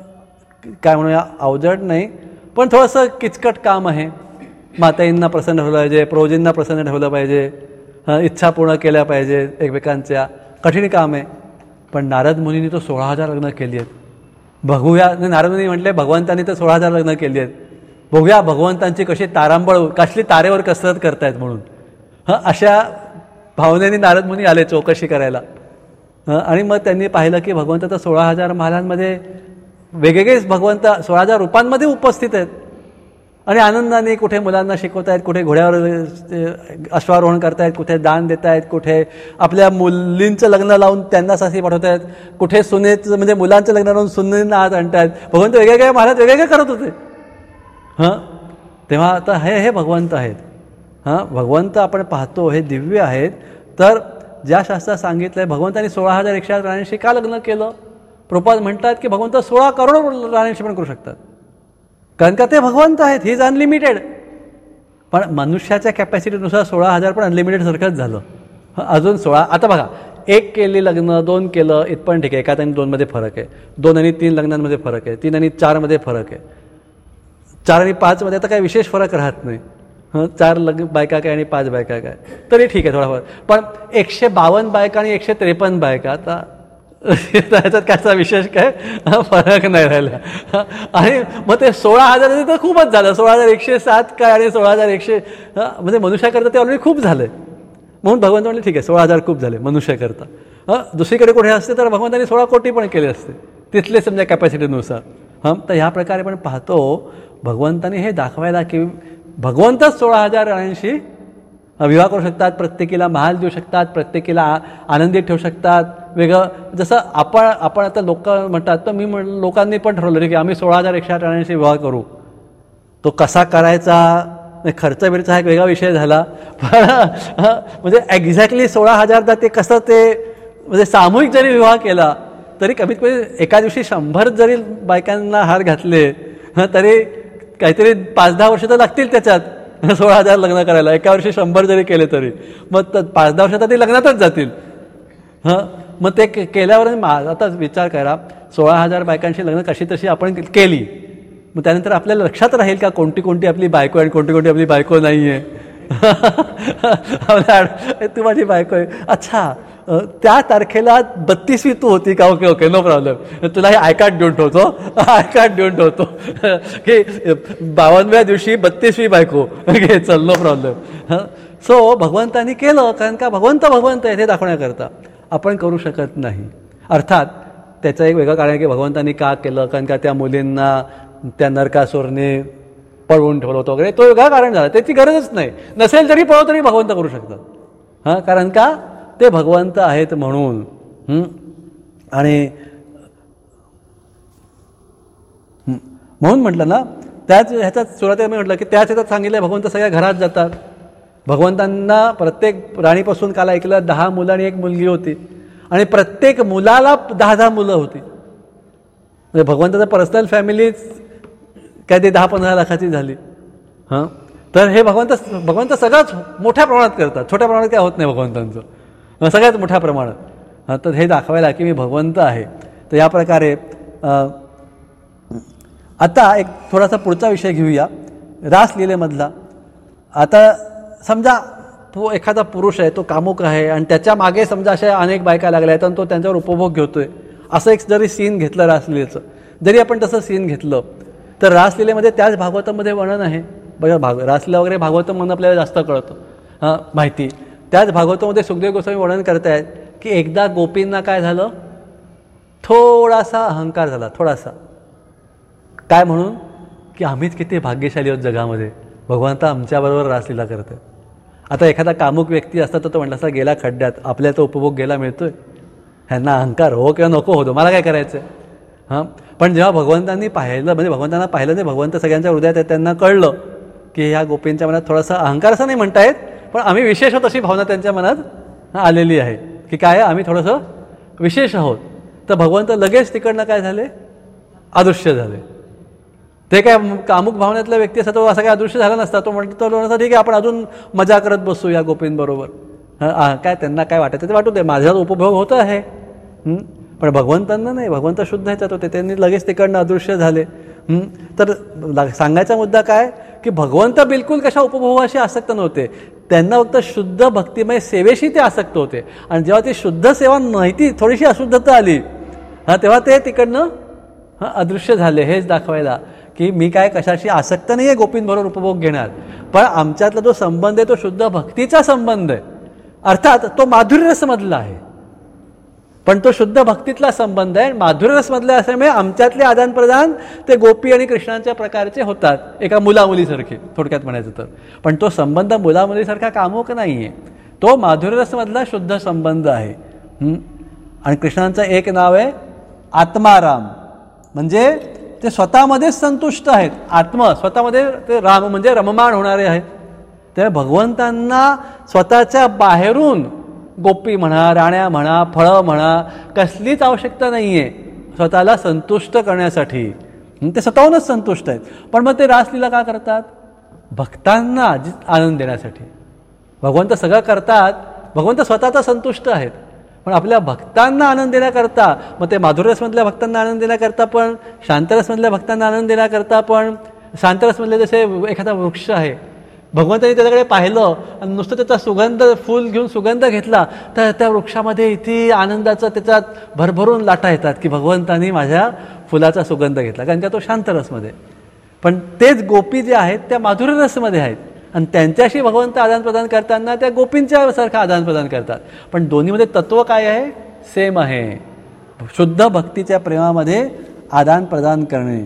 काय म्हणूया अवजड नाही, पण थोडंसं किचकट काम आहे. माताईंना प्रसन्न ठेवलं पाहिजे, प्रौजींना प्रसन्न ठेवलं पाहिजे, इच्छा पूर्ण केल्या पाहिजे एकमेकांच्या, कठीण काम आहे. पण नारद मुनींनी तो सोळा हजार लग्न केली आहेत. बघूया, नारद मुनी म्हटले भगवंतांनी तर सोळा हजार लग्न केली आहेत, बघूया भगवंतांची कशी तारांबळ, कसली तारेवर कसरत करतायत म्हणून. हं, अशा भावनेने नारद मुनी आले चौकशी करायला. आणि मग त्यांनी पाहिलं की भगवंत तर सोळा हजार महालांमध्ये वेगवेगळेच भगवंत सोळा हजार रूपांमध्ये उपस्थित आहेत आणि आनंदाने कुठे मुलांना शिकवत आहेत, कुठे घोड्यावर अश्वारोहण करतायत, कुठे दान देत आहेत, कुठे आपल्या मुलींचं लग्न लावून त्यांना सासरी पाठवत आहेत, कुठे सुनेचं म्हणजे मुलांचं लग्न लावून सुनेंना आत आणतायत. भगवंत वेगवेगळ्या महालात वेगवेगळे करत होते. हां, तेव्हा आता हे हे भगवंत आहेत. हां, भगवंत आपण पाहतो हे दिव्य आहेत. तर ज्या शास्त्रात सांगितलं आहे भगवंतांनी सोळा हजार एकशे आठ राण्यांशी का लग्न केलं, प्रभुपाद म्हणतात की भगवंत सोळा करोड राण्यांशी पण करू शकतात, कारण का ते भगवंत आहेत, ही इज अनलिमिटेड. पण मनुष्याच्या कॅपॅसिटीनुसार सोळा हजार पण अनलिमिटेड सारखंच झालं. अजून सोळा, आता बघा, एक केली लग्न, दोन केलं इथपण ठीक आहे, एकात आणि दोनमध्ये फरक आहे, दोन आणि तीन लग्नांमध्ये फरक आहे, तीन आणि चारमध्ये फरक आहे, चार आणि पाचमध्ये आता काही विशेष फरक राहत नाही. हं, चार लग्न बायका काय आणि पाच बायका काय तरी ठीक आहे थोडाफार. पण एकशे बावन्न बायका आणि एकशे त्रेपन्न बायका, आता त्याच्यात कायचा विशेष काय फरक नाही राहिला. आणि मग ते सोळा हजार तर खूपच झालं, सोळा हजार एकशे सात काय आणि सोळा हजार एकशे म्हणजे मनुष्याकरता ते ऑलरेडी खूप झालंय. म्हणून भगवंत म्हणले ठीक आहे सोळा हजार खूप झाले मनुष्याकरता. हां, दुसरीकडे कुठे असते तर भगवंतांनी सोळा कोटी पण केले असते तिथले समजा कॅपॅसिटीनुसार. हां, तर ह्या प्रकारे पण पाहतो भगवंतांनी हे दाखवायला की भगवंतच सोळा हजार राण्यांशी विवाह करू शकतात, प्रत्येकीला महाल देऊ शकतात, प्रत्येकीला आनंदित ठेवू शकतात. वेगळं जसं आपण आपण आता लोक म्हणतात, तर मी म्हण लोकांनी पण ठरवलं की आम्ही सोळा हजार एकशे आठ राण्यांशी विवाह करू. तो कसा करायचा, खर्च बिर्च हा एक वेगळा विषय झाला. पण म्हणजे एक्झॅक्टली सोळा हजारदा ते कसं ते म्हणजे सामूहिक जरी विवाह केला तरी कमीत कमी एका दिवशी शंभर जरी बायकांना हार घातले तरी काहीतरी पाच दहा वर्ष तर लागतील त्याच्यात सोळा हजार लग्न करायला. एका वर्षी शंभर जरी केले तरी मग पाच दहा वर्षात ते लग्नातच जातील. हां, मग ते केल्यावर आता विचार करा, सोळा हजार बायकांशी लग्न कशी तशी आपण केली, मग त्यानंतर आपल्याला लक्षात राहील का कोणती कोणती आपली बायको आणि कोणती कोणती आपली बायको नाही आहे. तू माझी बायको आहे, अच्छा त्या तारखेला बत्तीसवी तू होती का, ओके ओके नो प्रॉब्लेम, तुला हे आय कार्ड देऊन ठेवतो, आय कार्ड देऊन ठेवतो की बावनव्या दिवशी बत्तीसवी बायको घे, चल नो प्रॉब्लेम. सो भगवंतानी केलं, कारण का भगवंत भगवंत आहे हे दाखवण्याकरता. आपण करू शकत नाही. अर्थात त्याचं एक वेगळं कारण आहे की भगवंतानी का केलं, कारण का त्या मुलींना त्या नरकासुरने पळवून ठेवलं होतं वगैरे, तो वेगळं कारण झालं, त्याची गरजच नाही. नसेल तरी पळव तरी भगवंत करू शकतात. हां, कारण का ते भगवंत आहेत म्हणून. आणि म्हणून म्हटलं ना, त्याच ह्याच्यात सुरुवातीला मी म्हटलं की त्याच ह्याच्यात सांगितलं भगवंत सगळ्या घरात जातात. भगवंतांना प्रत्येक राणीपासून काल ऐकलं दहा मुलं आणि एक मुलगी होती आणि प्रत्येक मुलाला दहा दहा मुलं होती. म्हणजे भगवंताचा पर्सनल फॅमिलीच काय ते दहा पंधरा लाखाची झाली. हां, तर हे भगवंत भगवंत सगळंच मोठ्या प्रमाणात करतात, छोट्या प्रमाणात काय होत नाही भगवंतांचं, सगळ्यात मोठ्या प्रमाणात. हां, तर हे दाखवायला की मी भगवंत आहे. तर या प्रकारे आता एक थोडासा पुढचा विषय घेऊया रासलीलेमधला. आता समजा तो एखादा पुरुष आहे, तो कामुक आहे आणि त्याच्या मागे समजा अशा अनेक बायका लागल्या आहेत आणि तो त्यांच्यावर उपभोग घेतोय, असं एक जरी सीन घेतलं रासलीलेचं, जरी आपण तसं सीन घेतलं तर रासलीलेमध्ये त्याच भागवतामध्ये वर्णन आहे. बघा भाग रासलीला वगैरे भागवतम म्हणून आपल्याला जास्त कळतं हां माहिती. त्याच भागवतामध्ये सुखदेव गोस्वामी वर्णन करतायत की एकदा गोपींना काय झालं, थोडासा अहंकार झाला, थोडासा. काय म्हणून की आम्हीच किती भाग्यशाली आहोत जगामध्ये, भगवंता आमच्याबरोबर रासलीला करते. आता एखादा कामुक व्यक्ती असता तर तो म्हटला असता गेला खड्ड्यात, आपल्या तो उपभोग गेला मिळतोय, ह्यांना अहंकार हो किंवा नको होतो, मला काय करायचं हां. पण जेव्हा भगवंतांनी पाहिलं, म्हणजे भगवंतांना पाहिलं नाही, भगवंत सगळ्यांच्या हृदयात आहे, त्यांना कळलं की ह्या गोपींच्या मनात थोडासा अहंकार असं नाही म्हणतायत, पण आम्ही विशेष आहोत अशी भावना त्यांच्या मनात आलेली आहे की काय आम्ही थोडंसं विशेष आहोत. तर भगवंत लगेच तिकडनं काय झाले, अदृश्य झाले. ते काय कामुक भावनेतला व्यक्ती असता तो असा काय अदृश्य झाला नसता, तो म्हणतो तो ठीक आहे आपण अजून मजा करत बसू या गोपींबरोबर, हां काय त्यांना काय वाटायचं ते वाटू दे, माझ्यात उपभोग होत आहे. पण भगवंतांना नाही, भगवंत शुद्ध ह्याच्यात होते, त्यांनी लगेच तिकडनं अदृश्य झाले. तर सांगायचा मुद्दा काय की भगवंत बिलकुल कशा उपभोगाशी आसक्त नव्हते, त्यांना फक्त शुद्ध भक्तिमय सेवेशी ते आसक्त होते. आणि जेव्हा ती शुद्ध सेवा नव्हती, थोडीशी अशुद्धता आली हां, तेव्हा ते तिकडनं हां अदृश्य झाले. हेच दाखवायला की मी काय कशाशी आसक्त नाही आहे गोपींबरोबर उपभोग घेणार, पण आमच्यातला जो संबंध आहे तो शुद्ध भक्तीचा संबंध आहे, अर्थात तो माधुर्यरसमधला आहे, पण तो शुद्ध भक्तीतला संबंध आहे. माधुर्यरसमधला असल्यामुळे आमच्यातले आदानप्रदान ते गोपी आणि कृष्णांच्या प्रकारचे होतात, एका मुलामुलीसारखे थोडक्यात म्हणायचं तर. पण तो संबंध मुलामुलीसारखा कामुक नाही आहे, तो माधुर्यरसमधला शुद्ध संबंध आहे. आणि कृष्णांचं एक नाव आहे आत्माराम, म्हणजे ते स्वतःमध्येच संतुष्ट आहेत. आत्मा स्वतःमध्ये ते राम म्हणजे रममाण होणारे आहेत. ते भगवंतांना स्वतःच्या बाहेरून गोपी म्हणा, राण्या म्हणा, फळं म्हणा, कसलीच आवश्यकता नाही आहे स्वतःला संतुष्ट करण्यासाठी. ते स्वतःहूनच संतुष्ट आहेत. पण मग ते रासलीला का करतात, भक्तांना आनंद देण्यासाठी. भगवंत सगळं करतात, भगवंत स्वतःचा संतुष्ट आहेत, पण आपल्या भक्तांना आनंद देण्याकरता, मग ते माधुर्यरसमधल्या भक्तांना आनंद देण्याकरता पण, शांतरसमधल्या भक्तांना आनंद देण्याकरता पण. शांतरसमधले जसे एखादा वृक्ष आहे, भगवंतांनी त्याच्याकडे पाहिलं आणि नुसतं त्याचा सुगंध, फूल घेऊन सुगंध घेतला तर त्या वृक्षामध्ये इथे आनंदाचं त्याच्यात भरभरून लाटा येतात की भगवंतांनी माझ्या फुलाचा सुगंध घेतला, कारण का तो शांतरसमध्ये. पण तेच गोपी जे आहेत त्या माधुर्यरसमध्ये आहेत आणि त्यांच्याशी भगवंत आदानप्रदान करताना त्या गोपींच्या सारखं आदानप्रदान करतात. पण दोन्हीमध्ये तत्व काय आहे, सेम आहे, शुद्ध भक्तीच्या प्रेमामध्ये आदानप्रदान करणे.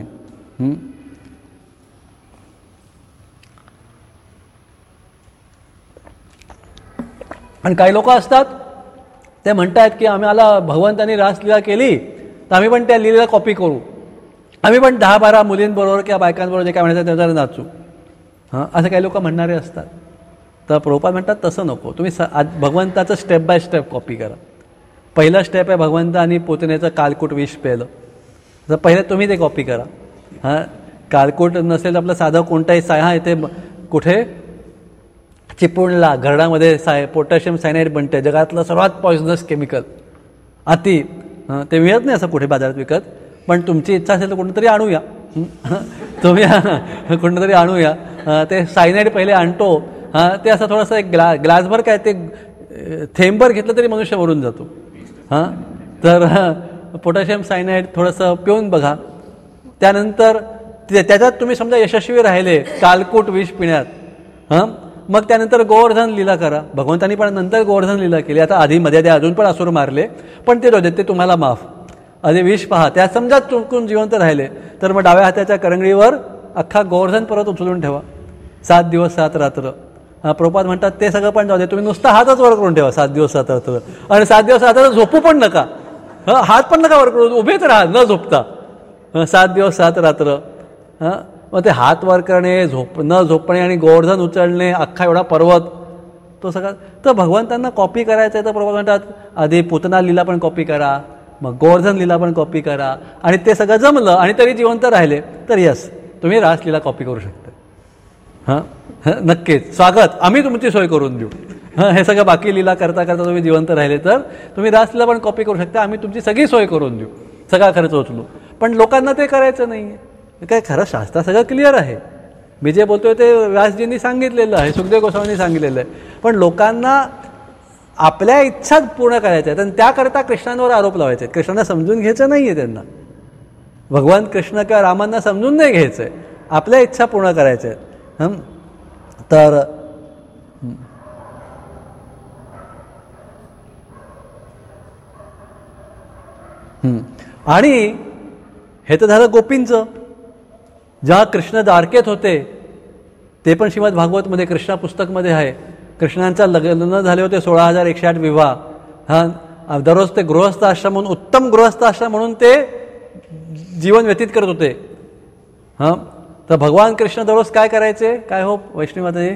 आणि काही लोक असतात ते म्हणतात की आम्हाला भगवंतांनी रासलीला केली तर आम्ही पण त्या लीलेला कॉपी करू, आम्ही पण दहा बारा मुलींबरोबर किंवा बायकांबरोबर जे काय म्हणायचं त्याच्यावर नाचू, हां असं काही लोक म्हणणारे असतात. तर प्रभुपाद म्हणतात तसं नको, तुम्ही स भगवंताचं स्टेप बाय स्टेप कॉपी करा. पहिलं स्टेप आहे भगवंत आणि पोतनेचं कालकूट विष पेलं, तर पहिले तुम्ही ते कॉपी करा. हां कालकूट नसेल तर आपलं साधं कोणताही साय, हां इथे कुठे चिपळूणला घरडामध्ये साय पोटॅशियम सायनाईड बनते, जगातलं सर्वात पॉइझनस केमिकल अति, ते मिळत नाही असं कुठे बाजारात विकत, पण तुमची इच्छा असेल तर कोणतरी आणूया, तुम्ही कोणतरी आणूया. ते सायनाईड पहिले आणतो, हां ते असं थोडंसं एक ग्ला ग्लासभर काय ते थेंबर घेतलं तरी मनुष्य मरून जातो. हां तर पोटॅशियम सायनाईड थोडंसं पिऊन बघा, त्यानंतर त्याच्यात तुम्ही समजा यशस्वी राहिले कालकूट विष पिण्यात, हां मग त्यानंतर गोवर्धन लीला करा. भगवंतांनी पण नंतर गोवर्धन लीला केली. आता आधी मध्ये त्या अजून पण असुर मारले, पण ते रोज ते तुम्हाला माफ. आधी विष पहा, त्या समजा चुकून जिवंत राहिले तर मग डाव्या हाताच्या करंगळीवर अख्खा गोवर्धन परत उचलून ठेवा, सात दिवस सात रात्र. प्रभुपाद म्हणतात ते सगळं पण जाऊ दे, तुम्ही नुसता हातच वर करून ठेवा सात दिवस सात रात्र, आणि सात दिवस सात रात्र झोपू पण नका, हात पण नका वर करून, उभेच राहा न झोपता सात दिवस सात रात्र. हां मग ते हात वर करणे, झोप न झोपणे आणि गोवर्धन उचलणे, अख्खा एवढा पर्वत तो सगळा. तर भगवंतांना कॉपी करायचं आहे तर प्रभू म्हणतात आधी पूतना लीला पण कॉपी करा, मग गोवर्धन लीला पण कॉपी करा, आणि ते सगळं जमलं आणि तरी जिवंत राहिले तर यस तुम्ही रासलीला कॉपी करू शकता. हां नक्कीच स्वागत, आम्ही तुमची सोय करून देऊ. हां हे सगळं बाकी लीला करता करता तुम्ही जिवंत राहिले तर तुम्ही रासलीला पण कॉपी करू शकता, आम्ही तुमची सगळी सोय करून देऊ, सगळा खर्च उचलू. पण लोकांना ते करायचं नाही आहे. काय खरं शास्त्र सगळं क्लिअर आहे. मी जे बोलतोय ते व्यासजींनी सांगितलेलं आहे, सुखदेव गोस्वामींनी सांगितलेलं आहे. पण लोकांना आपल्या इच्छाच पूर्ण करायच्या आहेत आणि त्याकरता कृष्णांवर आरोप लावायचे आहेत. कृष्णांना समजून घ्यायचं नाही आहे, त्यांना भगवान कृष्ण किंवा रामांना समजून नाही घ्यायचं आहे, आपल्या इच्छा पूर्ण करायच्या आहेत. हं तर आणि हे तर झालं गोपींचं. जेव्हा कृष्ण द्वारकेत होते ते पण श्रीमद भागवतमध्ये कृष्णा पुस्तकमध्ये आहे. कृष्णांचा लग्न झाले होते सोळा हजार एकशे आठ विवाह. हां दररोज ते गृहस्थ आश्रम म्हणून, उत्तम गृहस्थ आश्रम म्हणून ते जीवन व्यतीत करत होते. हां तर भगवान कृष्ण दररोज काय करायचे, काय हो वैष्णवी माताजी,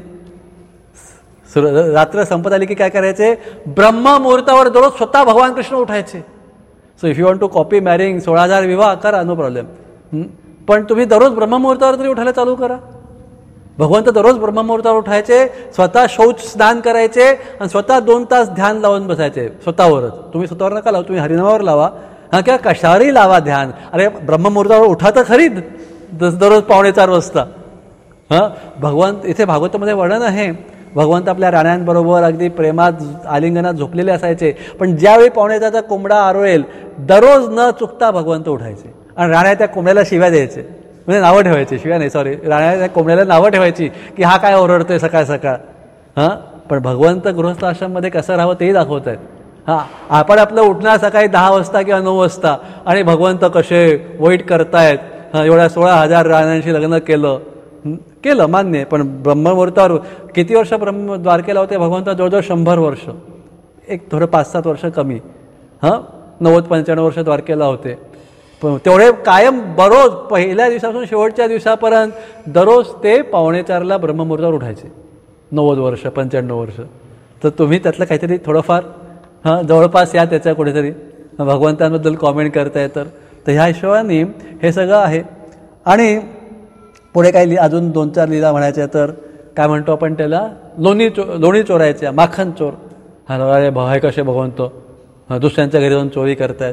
रात्र संपत आली की काय करायचे, ब्रह्ममुहूर्तावर दररोज स्वतः भगवान कृष्ण उठायचे. So if you want to copy marrying सोळा हजार विवाह करा, नो प्रॉब्लेम. पण तुम्ही दररोज ब्रह्ममुहूर्तावर तरी उठायला चालू करा. भगवंत दररोज ब्रह्ममुहूर्तावर उठायचे, स्वतः शौच स्नान करायचे आणि स्वतः दोन तास ध्यान लावून बसायचे स्वतःवरच. तुम्ही स्वतःवर नका लावा, तुम्ही हरिनामावर लावा. हां किंवा कशावरही लावा ध्यान. अरे ब्रह्ममुहूर्तावर उठा तर खरी दररोज पावणे चार वाजता. हां भगवंत इथे भागवतामध्ये वर्णन आहे, भगवंत आपल्या राण्यांबरोबर अगदी प्रेमात आलिंगनात झोपलेले असायचे. पण ज्यावेळी पावणे चारचा कोंबडा आरोळेल दररोज न चुकता भगवंत उठायचे आणि राण्या त्या कोंबड्याला शिव्या द्यायचे, म्हणजे नावं ठेवायची, शिव्या नाही सॉरी, राण्या त्या कोंबड्याला नावं ठेवायची की हा काय ओरडतोय सकाळ सकाळ. हां पण भगवंत गृहस्थ आश्रममध्ये कसं राहावं तेही दाखवत आहेत. हां आपण आपलं उठणार सकाळी दहा वाजता किंवा नऊ वाजता आणि भगवंत कसे वाईट करतायत. हां एवढ्या सोळा हजार राण्यांशी लग्न केलं केलं मान्य, पण ब्रह्ममुहूर्तावर किती वर्ष ब्रह्म द्वारकेला होते भगवंत, जवळजवळ शंभर वर्ष, एक थोडं पाच सात वर्ष कमी. हां नव्वद पंच्याण्णव वर्ष द्वारकेला होते. पण तेवढे कायम बरोज पहिल्या दिवसापासून शेवटच्या दिवसापर्यंत दररोज ते पावणे चारला ब्रह्ममुहूर्तावर उठायचे, नव्वद वर्ष पंच्याण्णव वर्ष. तर तुम्ही त्यातलं काहीतरी थोडंफार हां जवळपास या त्याच्या कुठेतरी भगवंतांबद्दल कॉमेंट करताय तर तर ह्या हिशोबाने हे सगळं आहे. आणि पुढे काही अजून दोन चार लीला म्हणायच्या तर काय म्हणतो आपण त्याला, लोणी चो लोणी चोरायच्या, माखन चोर. हा अरे हे कसे भगवंत दुसऱ्यांच्या घरी जाऊन चोरी करतायत.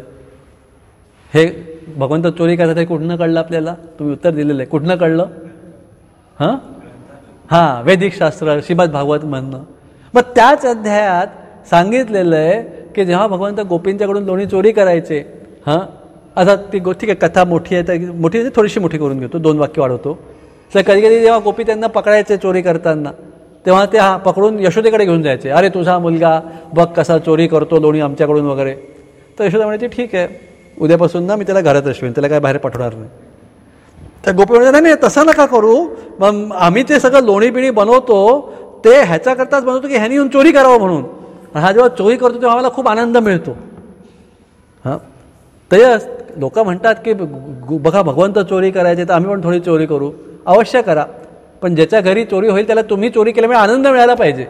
हे भगवंत चोरी करतात हे कुठनं कळलं आपल्याला, तुम्ही उत्तर दिलेलं आहे, कुठनं कळलं. हां हां वैदिक शास्त्र श्रीमद भागवत म्हणणं. मग त्याच अध्यायात सांगितलेलं आहे की जेव्हा भगवंत गोपींच्याकडून लोणी चोरी करायचे. हां आता ती गो ठीक आहे कथा मोठी आहे तर मोठी आहे थोडीशी मोठी करून घेतो, दोन वाक्य वाढवतो. तर कधी कधी जेव्हा गोपी त्यांना पकडायचे चोरी करताना तेव्हा ते हा पकडून यशोदेकडे घेऊन जायचे. अरे तुझा मुलगा बघ कसा चोरी करतो लोणी आमच्याकडून वगैरे. तर यशोदा म्हणायची ठीक आहे उद्यापासून ना मी त्याला घरात अश्वेन, त्याला काय बाहेर पाठवणार नाही. त्या गोपी म्हणजे नाही नाही तसं नका करू, मग आम्ही ते सगळं लोणी बिणी बनवतो ते ह्याच्याकरताच बनवतो की ह्यानी येऊन चोरी करावं म्हणून. हा जेव्हा चोरी करतो तेव्हा आम्हाला खूप आनंद मिळतो. हां तर लोक म्हणतात की बघा भगवंत चोरी करायचे तर आम्ही पण थोडी चोरी करू. अवश्य करा, पण ज्याच्या घरी चोरी होईल त्याला तुम्ही चोरी केल्यामुळे आनंद मिळाला पाहिजे.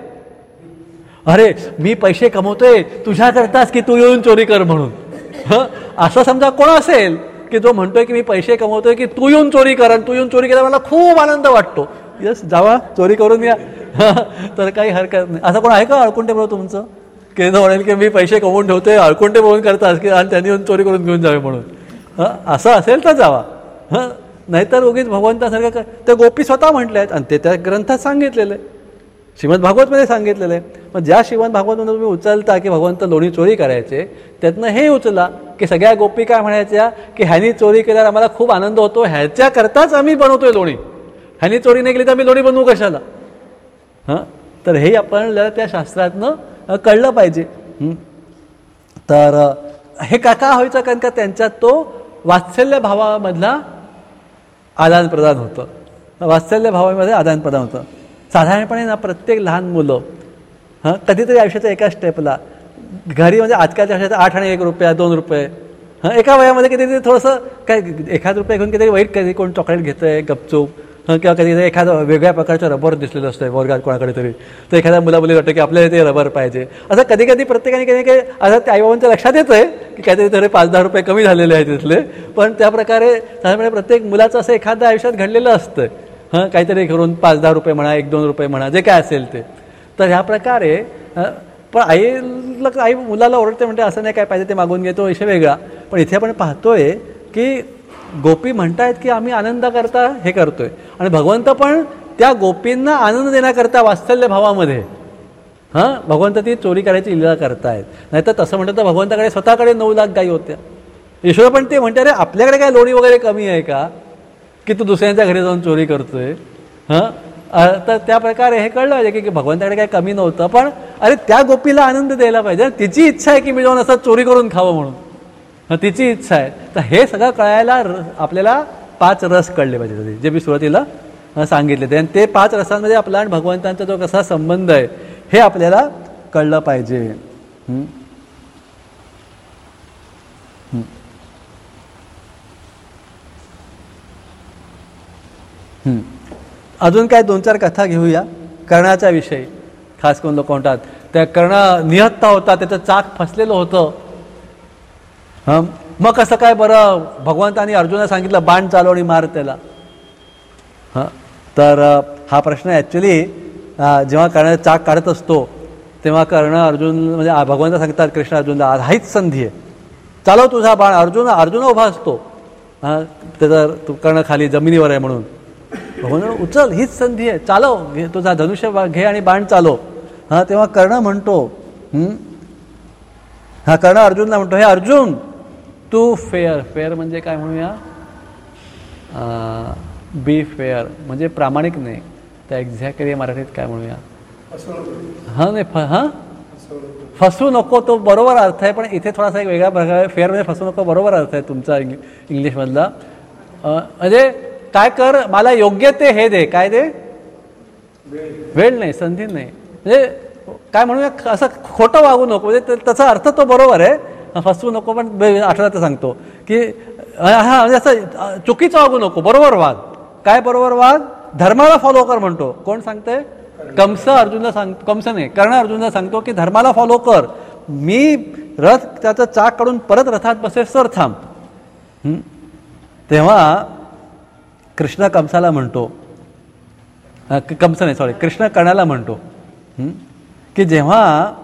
अरे मी पैसे कमवतोय तुझ्याकरताच की तू येऊन चोरी कर म्हणून. हं असं समजा कोण असेल की जो म्हणतोय की मी पैसे कमवतोय की तू येऊन चोरी कर आणि तू येऊन चोरी केला मला खूप आनंद वाटतो, यस जावा चोरी करून या. तर काही हरकत नाही. असं कोण आहे का अळकुंटे बरोबर तुमचं की म्हणेल की मी पैसे कमवून ठेवतोय अळकुंटे बघून करतात की आणि त्यांनी येऊन चोरी करून घेऊन जावे म्हणून. हां असं असेल तर जावा. हां नाहीतर उगीच भगवंतासारखं ते गोपी स्वतः म्हटले आहेत आणि ते त्या ग्रंथात सांगितलेलं आहे, श्रीमद भागवतमध्ये सांगितलेलं आहे. मग ज्या श्रीमद भागवतमध्ये तुम्ही उचलता की भगवंत लोणी चोरी करायचे त्यातनं हे उचला की सगळ्या गोपी काय म्हणायच्या की ह्यानी चोरी केल्यावर आम्हाला खूप आनंद होतो, ह्याच्याकरताच आम्ही बनवतोय लोणी, ह्यानी चोरी नाही केली तर आम्ही लोणी बनवू कशाला. हां तर हे आपण त्या शास्त्रातनं कळलं पाहिजे. तर हे का का व्हायचं, कारण का त्यांच्यात तो वात्सल्य भावामधला आदान प्रदान होतं, वात्सल्य भावामध्ये आदान प्रदान होतं. साधारणपणे ना प्रत्येक लहान मुलं हां कधीतरी आयुष्याच्या एका स्टेपला घरी म्हणजे आजकालच्या आयुष्यात आठ आणि एक रुपया दोन रुपये हां एका वयामध्ये कधीतरी थोडंसं काय एखाद रुपये घेऊन कधीतरी वाईट कधी कोण चॉकलेट घेतं आहे गपचूप हां किंवा कधी एखादं वेगळ्या प्रकारचं रबर दिसलेलं असतं वर्गात कोणाकडे तरी, तर एखाद्या मुलामुली वाटतं की आपल्याला ते रबर पाहिजे. असं कधी कधी प्रत्येकाने कधी काही असं त्या आईबाबांच्या लक्षात येतं आहे की काहीतरी थोडे पाच दहा रुपये कमी झालेले आहेत तिथले. पण त्या प्रकारे साधारणपणे प्रत्येक मुलाचं असं एखाद्या आयुष्यात घडलेलं असतं हां काहीतरी करून पाच दहा रुपये म्हणा एक दोन रुपये म्हणा जे काय असेल ते. तर ह्या प्रकारे पण आईला आई मुलाला ओरडते म्हणते असं नाही काय पाहिजे ते मागून घेतो विषय वेगळा. पण इथे आपण पाहतोय की गोपी म्हणतायत की आम्ही आनंद करता हे करतोय, आणि भगवंत पण त्या गोपींना आनंद देण्याकरता वात्सल्य भावामध्ये हां भगवंत ती चोरी करायची लीला करतायत. नाही तर तसं म्हणतं तर भगवंताकडे स्वतःकडे नऊ लाख गायी होत्या. यशोदा पण ते म्हणते, अरे आपल्याकडे काय लोणी वगैरे कमी आहे का की तू दुसऱ्यांच्या घरी जाऊन चोरी करतोय. हां तर त्या प्रकारे हे कळलं पाहिजे की भगवंताकडे काही कमी नव्हतं, पण अरे त्या गोपीला आनंद द्यायला पाहिजे. तिची इच्छा आहे की मी जाऊन असं चोरी करून खावं म्हणून, तिची इच्छा आहे. तर हे सगळं कळायला आपल्याला पाच रस कळले पाहिजे, जे मी सुरुवातीला सांगितले ते. आणि ते पाच रसांमध्ये आपला आणि भगवंतांचा जो कसा संबंध आहे हे आपल्याला कळलं पाहिजे. हं? हं. हं. अजून काय दोन चार कथा घेऊया कर्णाच्या विषयी. खास करून लोक म्हणतात त्या कर्ण निहत्ता होता, त्याचं चाक फसलेलं होतं. हं मग कसं काय बरं भगवंतानी अर्जुनाला सांगितलं बाण चालव आणि मार त्याला. हां तर हा प्रश्न ॲक्च्युली जेव्हा कर्ण चाक काढत असतो तेव्हा कर्ण अर्जुन म्हणजे भगवंत सांगतात कृष्ण अर्जुनला, हाच संधी आहे, चालव तुझा बाण. अर्जुन अर्जुन उभा असतो, हां त्याचा कर्ण खाली जमिनीवर आहे म्हणून. भगवंत उचल, हीच संधी आहे, चालव, घे तुझा धनुष्य घे आणि बाण चालव. हां तेव्हा कर्ण म्हणतो, हा कर्ण अर्जुनला म्हणतो, हे अर्जुन तू फेअर, फेअर म्हणजे काय म्हणूया, बी फेअर म्हणजे प्रामाणिक नाही, त्या एक्झॅक्टली मराठीत काय म्हणूया, हां नाही फ हां फसवू नको, तो बरोबर अर्थ आहे, पण इथे थोडासा एक वेगळा प्रकार आहे. फेअर म्हणजे फसवू नको बरोबर अर्थ आहे तुमचा इंग्लि इंग्लिशमधला. म्हणजे काय कर, मला योग्य ते हे दे, काय दे, वेळ नाही, संधी नाही, म्हणजे काय म्हणूया असं खोटं वागू नको, म्हणजे त्याचा अर्थ तो बरोबर आहे, फसवू नको, पण आठवड्यात सांगतो की हा म्हणजे असं चुकीचं वागू नको, बरोबर वाग. काय बरोबर वाग, धर्माला फॉलो कर म्हणतो. कोण सांगते, कंस अर्जुनला सांग, कंस नाही कर्ण अर्जुनला सांगतो की धर्माला फॉलो कर, मी रथ त्याचं चाक काढून परत रथात बसेल सर थांब. तेव्हा कृष्ण कंसाला म्हणतो, कंस नाही सॉरी कृष्ण कर्णाला म्हणतो की जेव्हा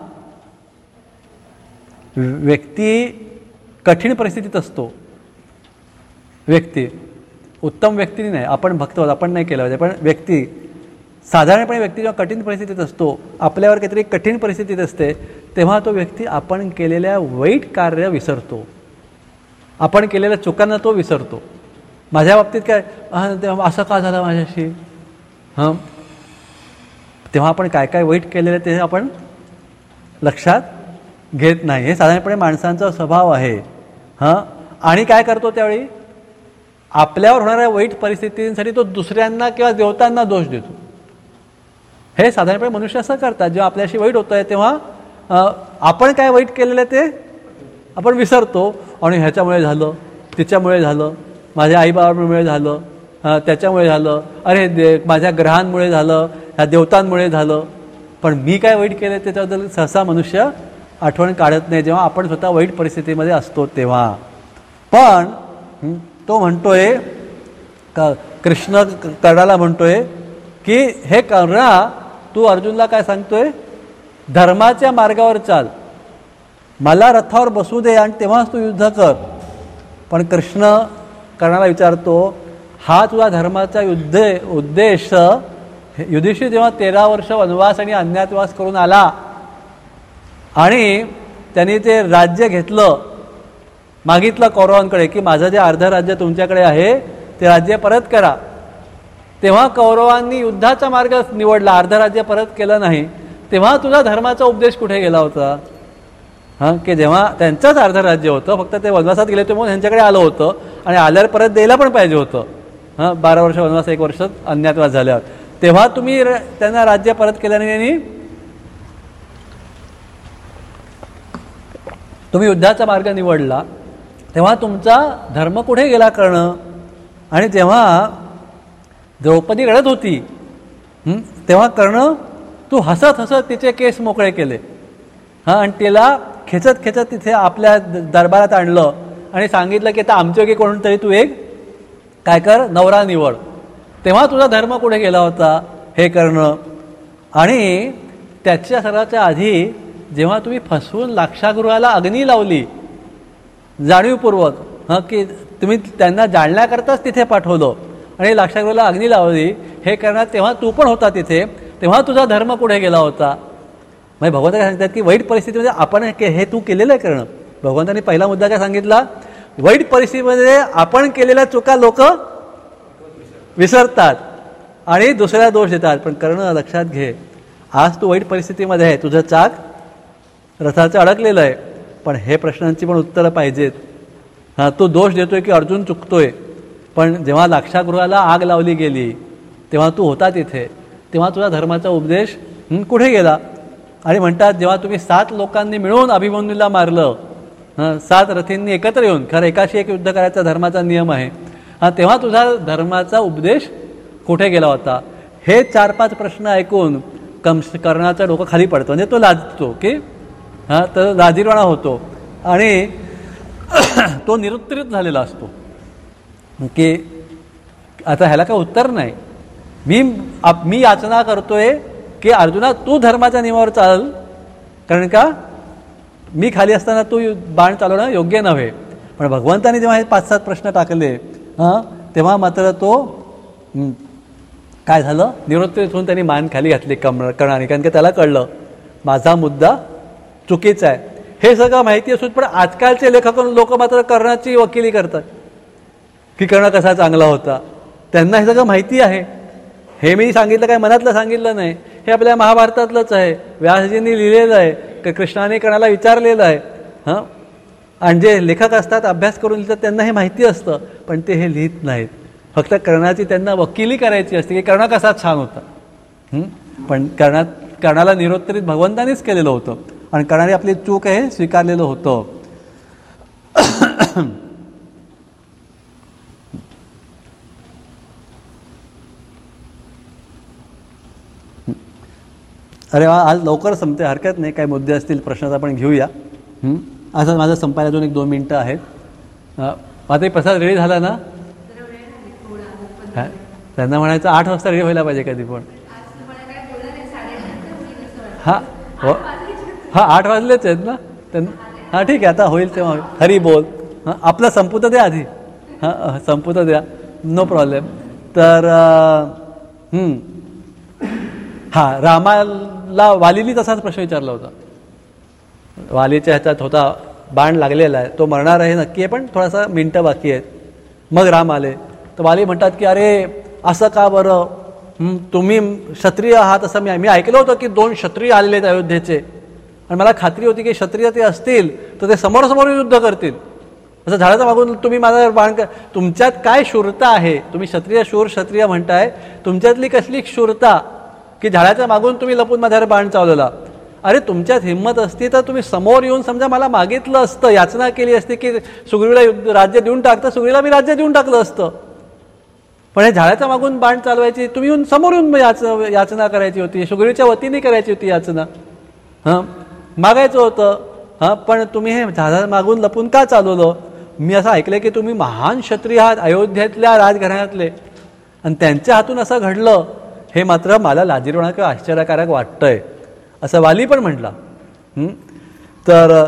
व्यक्ती कठीण परिस्थितीत असतो, व्यक्ती उत्तम व्यक्ती नाही, आपण भक्त आपण नाही केलं पाहिजे, पण व्यक्ती साधारणपणे व्यक्ती जेव्हा कठीण परिस्थितीत असतो, आपल्यावर काहीतरी कठीण परिस्थितीत असते, तेव्हा तो व्यक्ती आपण केलेल्या वाईट कार्य विसरतो, आपण केलेल्या चुकांना तो विसरतो. माझ्या बाबतीत काय असं का झालं माझ्याशी, हां तेव्हा आपण काय काय वाईट केलेलं ते आपण लक्षात घेत नाही. हे साधारणपणे माणसांचा स्वभाव आहे. हां आणि काय करतो त्यावेळी आपल्यावर होणाऱ्या वाईट परिस्थितींसाठी तो दुसऱ्यांना किंवा देवतांना दोष देतो. हे साधारणपणे मनुष्य असं करतात, जेव्हा आपल्याशी वाईट होत आहे तेव्हा आपण काय वाईट केलेलं ते आपण विसरतो, आणि ह्याच्यामुळे झालं, तिच्यामुळे झालं, माझ्या आईबाबांमुळे झालं, त्याच्यामुळे झालं, अरे दे माझ्या ग्रहांमुळे झालं, ह्या देवतांमुळे झालं, पण मी काय वाईट केलं त्याच्याबद्दल सहसा मनुष्य आठवण काढत नाही जेव्हा आपण स्वतः वाईट परिस्थितीमध्ये असतो तेव्हा. पण तो म्हणतोय का कृष्ण कर्णाला म्हणतोय की हे कर्णा तू अर्जुनला काय सांगतोय, धर्माच्या मार्गावर चाल, मला रथावर बसू दे आणि तेव्हाच तू युद्ध कर. पण कृष्ण कर्णाला विचारतो, हा तुझा धर्माचा युद्ध उद्देश, युधिष्ठिर जेव्हा तेरा वर्ष वनवास आणि अज्ञातवास करून आला आणि त्यांनी ते राज्य घेतलं, मागितलं कौरवांकडे की माझं जे अर्ध राज्य तुमच्याकडे आहे ते राज्य परत करा, तेव्हा कौरवांनी युद्धाचा मार्ग निवडला, अर्ध राज्य परत केलं नाही, तेव्हा तुझा धर्माचा उपदेश कुठे गेला होता. हां की जेव्हा त्यांचंच अर्ध राज्य होतं, फक्त ते वनवासात गेले होते म्हणून त्यांच्याकडे आलं होतं, आणि आल्यावर परत द्यायला पण पाहिजे होतं. हां बारा वर्ष वनवास, एक वर्ष अज्ञातवास झाल्यावर, तेव्हा तुम्ही त्यांना राज्य परत केलं नाही आणि तुम्ही युद्धाचा मार्ग निवडला, तेव्हा तुमचा धर्म कुठे गेला कर्ण. आणि जेव्हा द्रौपदी रडत होती तेव्हा कर्ण तू हसत हसत तिचे केस मोकळे केले, हां आणि तिला खेचत खेचत तिथे आपल्या दरबारात आणलं आणि सांगितलं की आता आमच्यापैकी कोणतरी तू एक काय कर, नवरा निवड. तेव्हा तुझा धर्म कुठे गेला होता हे कर्ण. आणि त्याच्या सर्वाच्या आधी जेव्हा तुम्ही फसवून लाक्षागृहाला अग्नी लावली जाणीवपूर्वक, हां की तुम्ही त्यांना जाणण्याकरताच तिथे पाठवलं आणि लाक्षागृहाला अग्नी लावली, हे करण्यात तेव्हा तू पण होता तिथे, तेव्हा तुझा धर्म कुठे गेला होता. म्हणजे भगवंत काय सांगतात की वाईट परिस्थितीमध्ये आपण हे तू केलेलं आहे करणं. भगवंतांनी पहिला मुद्दा काय सांगितला, वाईट परिस्थितीमध्ये आपण केलेल्या चुका लोक विसरतात आणि दुसऱ्या दोष देतात. पण करणं लक्षात घे, आज तू वाईट परिस्थितीमध्ये आहे, तुझं चाक रथाचं अडकलेलं आहे, पण हे प्रश्नांची पण उत्तरं पाहिजेत. हां, तो दोष देतोय की अर्जुन चुकतोय, पण जेव्हा लाक्षागृहाला आग लावली गेली तेव्हा तू होता तिथे, तेव्हा तुझा धर्माचा उपदेश कुठे गेला. आणि म्हणतात जेव्हा तुम्ही सात लोकांनी मिळून अभिमन्यूला मारलं, हां, सात रथींनी एकत्र येऊन, खरं एकाशी एक युद्ध करायचा धर्माचा नियम आहे, हां, तेव्हा तुझा धर्माचा उपदेश कुठे गेला होता. हे चार पाच प्रश्न ऐकून कम कर्णाचा डोकं खाली पडतो, म्हणजे तो लाजतो की हां, तर लाजिरवाणा होतो आणि तो निरुत्तरित झालेला असतो की आता ह्याला काय उत्तर नाही. मी मी याचना करतोय की अर्जुना तू धर्माच्या नियमावर चाल, कारण का मी खाली असताना तू बाण चालवणं योग्य नव्हे. पण भगवंतानी जेव्हा हे पाच सात प्रश्न टाकले हां, तेव्हा मात्र तो काय झालं, निरुत्तरित होऊन त्यांनी मान खाली घातली कम कर्णाने, कारण की त्याला कळलं माझा मुद्दा चुकीचा आहे. हे सगळं माहिती असून पण आजकालचे लेखक लोक मात्र कर्णाची वकिली करतात की कर्ण कसा चांगला होता. त्यांना हे सगळं माहिती आहे. हे मी सांगितलं काय मनातलं सांगितलं नाही, हे आपल्या महाभारतातलंच आहे, व्यासजींनी लिहिलेलं आहे, की कृष्णाने कर्णाला विचारलेलं आहे. हां, आणि जे लेखक असतात अभ्यास करून लिहितात त्यांना हे माहिती असतं, पण ते हे लिहित नाहीत. फक्त कर्णाची त्यांना वकिली करायची असते की कर्ण कसा छान होता. पण कर्णात कर्णाला निरुत्तरित भगवंतानीच केलेलं होतं आणि कर्णाने आपली चूक आहे स्वीकारलेलं होतं. अरे वा, आज लवकर संपते, हरकत नाही, काही मुद्दे असतील प्रश्नात आपण घेऊया. असं माझं संपायला अजून एक दोन मिनटं आहेत. माझा प्रसाद रेडी झाला ना, त्यांना म्हणायचं आठ वाजता रेडी व्हायला पाहिजे कधी पण. हां हो, हां आठ वाजलेच आहेत ना त्यांना. हां ठीक आहे, आता होईल तेव्हा हरी बोल. हां आपलं संपूत द्या आधी, हां संपूत द्या, नो प्रॉब्लेम. तर हां, रामाला वालीनी तसाच प्रश्न विचारला होता. वालीच्या ह्याच्यात होता, बाण लागलेला आहे, तो मरणार आहे नक्की आहे, पण थोडासा मिनटं बाकी आहेत. मग राम आले तर वाली म्हणतात की अरे असं का बरं, तुम्ही क्षत्रिय आहात असं मी मी ऐकलं होतं की दोन क्षत्रिय आलेले आहेत अयोध्येचे, आणि मला खात्री होती की क्षत्रिय ते असतील तर ते समोरासमोर युद्ध करतील. असं झाडाचं मागून तुम्ही माझा बाण, तुमच्यात काय शूरता आहे, तुम्ही क्षत्रिय शूर क्षत्रिय म्हणताय, तुमच्यातली कसली शूरता की झाडाच्या मागून तुम्ही लपून माझ्यावर बाण चावलेला. अरे तुमच्यात हिंमत असती तर तुम्ही समोर येऊन समजा मला मागितलं असतं, याचना केली असती की सुग्रीला राज्य देऊन टाकतं, सुग्रीला मी राज्य देऊन टाकलं असतं. पण हे झाडाच्या मागून बाण चालवायची, तुम्ही येऊन समोर येऊन याच याचना करायची होती, सुग्रीच्या वतीने करायची होती याचना, हां मागायचं होतं. हां पण तुम्ही हे झाडा मागून लपून का चालवलं. मी असं ऐकलं की तुम्ही महान क्षत्रिय आहात अयोध्येतल्या राजघराण्यातले, आणि त्यांच्या हातून असं घडलं, हे मात्र मला लाजिरवाणं किंवा आश्चर्यकारक वाटतंय, असं वाली पण म्हटला. तर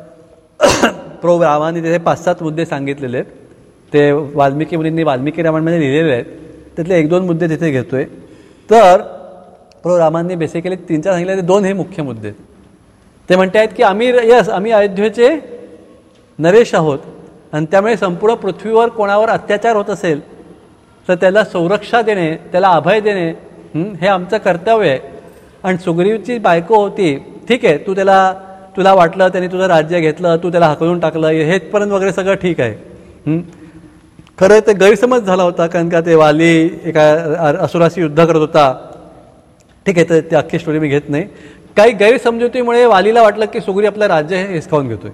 प्रो रामाने तिथे पाच सात मुद्दे सांगितलेले आहेत, ते वाल्मिकी मुनींनी वाल्मिकी रामायणमध्ये लिहिलेले आहेत, त्यातले एक दोन मुद्दे तिथे घेतोय. तर प्रो रामांनी बेसिकली तीन चार सांगितले, दोन हे मुख्य मुद्दे. ते म्हणत आहेत की आम्ही यस आम्ही अयोध्येचे नरेश आहोत, आणि त्यामुळे संपूर्ण पृथ्वीवर कोणावर अत्याचार होत असेल तर त्याला संरक्षा देणे, त्याला अभय देणे हे आमचं कर्तव्य आहे. आणि सुग्रीवची बायको होती, ठीक आहे, तू त्याला तुला वाटलं त्यांनी तुझं राज्य घेतलं, तू त्याला हाकलून टाकलं, हेचपर्यंत वगैरे सगळं ठीक आहे. खरं ते गैरसमज झाला होता, कारण का ते वाली एका असुराशी युद्ध करत होता, ठीक आहे, तर ते अख्खी स्टोरी मी घेत नाही. काही गैरसमजुतीमुळे वालीला वाटलं की सुग्री आपलं राज्य हे हिसकावून घेतोय,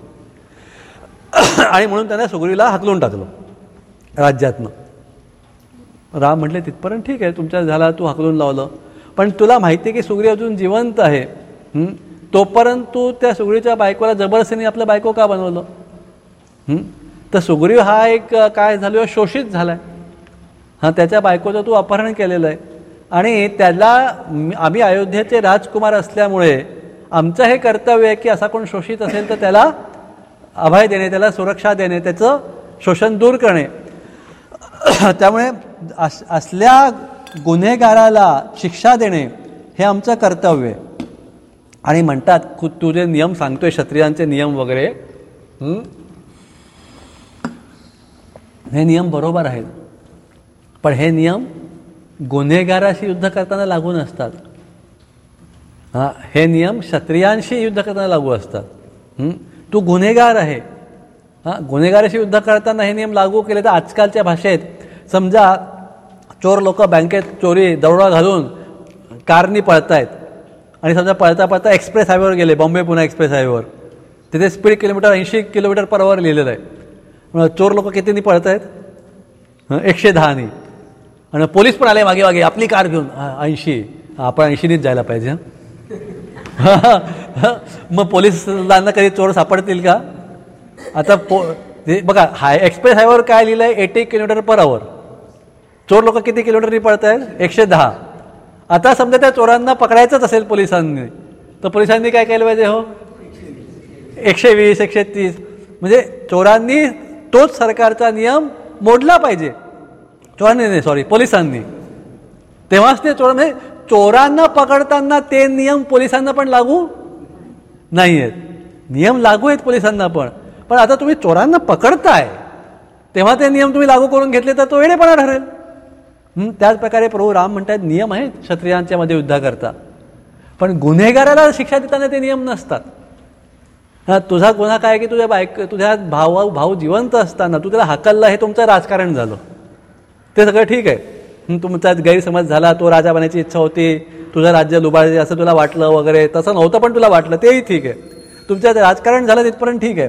आणि म्हणून त्याने सुग्रीला हाकलून टाकलं राज्यातनं. राम म्हटले तिथपर्यंत ठीक आहे, तुमच्या झाला, तू हाकलून लावलं, पण तुला माहिती आहे की सुग्री अजून जिवंत आहे, तोपर्यंत तू त्या सुग्रीच्या बायकोला जबरदस्तीने आपलं बायको का बनवलं. तर सुग्रीव हा एक काय झालं, शोषित झालाय, हां त्याच्या बायकोचं तू अपहरण केलेलं आहे, आणि त्याला आम्ही अयोध्येचे राजकुमार असल्यामुळे आमचं हे कर्तव्य आहे की असा कोण शोषित असेल तर त्याला अभय देणे, त्याला सुरक्षा देणे, त्याचं शोषण दूर करणे. त्यामुळे अस असल्या गुन्हेगाराला शिक्षा देणे हे आमचं कर्तव्य आहे. आणि म्हणतात खुद तू जे नियम सांगतोय क्षत्रियांचे नियम वगैरे, हे नियम बरोबर आहेत, पण हे नियम गुन्हेगाराशी युद्ध करताना लागू नसतात. हां, हे नियम क्षत्रियांशी युद्ध करताना लागू असतात. तू गुन्हेगार आहे, हां, गुन्हेगाराशी युद्ध करताना हे नियम लागू केले तर आजकालच्या भाषेत समजा चोर लोक बँकेत चोरी दरोडा घालून कारनी पळतायत आणि समजा पळता पळता एक्सप्रेस हायवेवर गेले, बॉम्बे पुणे एक्सप्रेस हायवेवर, तिथे स्पीड किलोमीटर ऐंशी किलोमीटर पर आवर लिहिलेलं आहे. चोर लोक कितीनी पळत आहेत? एकशे दहानी. आणि पोलीस पण आले मागे मागे आपली कार घेऊन, ऐंशी, आपण ऐंशीनीच जायला पाहिजे. मग पोलिसांना कधी चोर सापडतील का? आता पो बघा, हाय एक्सप्रेस हायवेवर काय लिहिलं आहे? Eighty kilometre per hour. चोर लोक किती किलोमीटरनी पळत आहेत? एकशे दहा. आता समजा त्या चोरांना पकडायचंच असेल पोलिसांनी, तर पोलिसांनी काय केलं पाहिजे? हो, एकशे वीस एकशे तीस. म्हणजे चोरांनी तोच सरकारचा नियम मोडला पाहिजे. चोरांनी नाही, सॉरी, पोलिसांनी. तेव्हाच ते चोर, म्हणजे चोरांना पकडताना ते नियम पोलिसांना पण लागू नाही आहेत. नियम लागू आहेत पोलिसांना पण, पण आता तुम्ही चोरांना पकडताय तेव्हा ते नियम तुम्ही लागू करून घेतले तर तो वेडेपणा ठरेल. त्याच प्रकारे प्रभू राम म्हणतात नियम आहेत क्षत्रियांच्या मध्ये युद्ध करता, पण गुन्हेगाराला शिक्षा देताना ते नियम नसतात. हा, तुझा गुन्हा काय की तुझ्या बायक तुझ्या भाऊ भाऊ जिवंत असताना तू त्याला हाकलला, हे तुमचं राजकारण झालं, ते सगळं ठीक आहे. तुमचा गैरसमज झाला, तो राजा बनायची इच्छा होती, तुझं राज्य लुबाडायचे असं तुला वाटलं वगैरे, तसं नव्हतं पण तुला वाटलं, तेही ठीक आहे. तुमच्यात राजकारण झालं तिथपर्यंत ठीक आहे.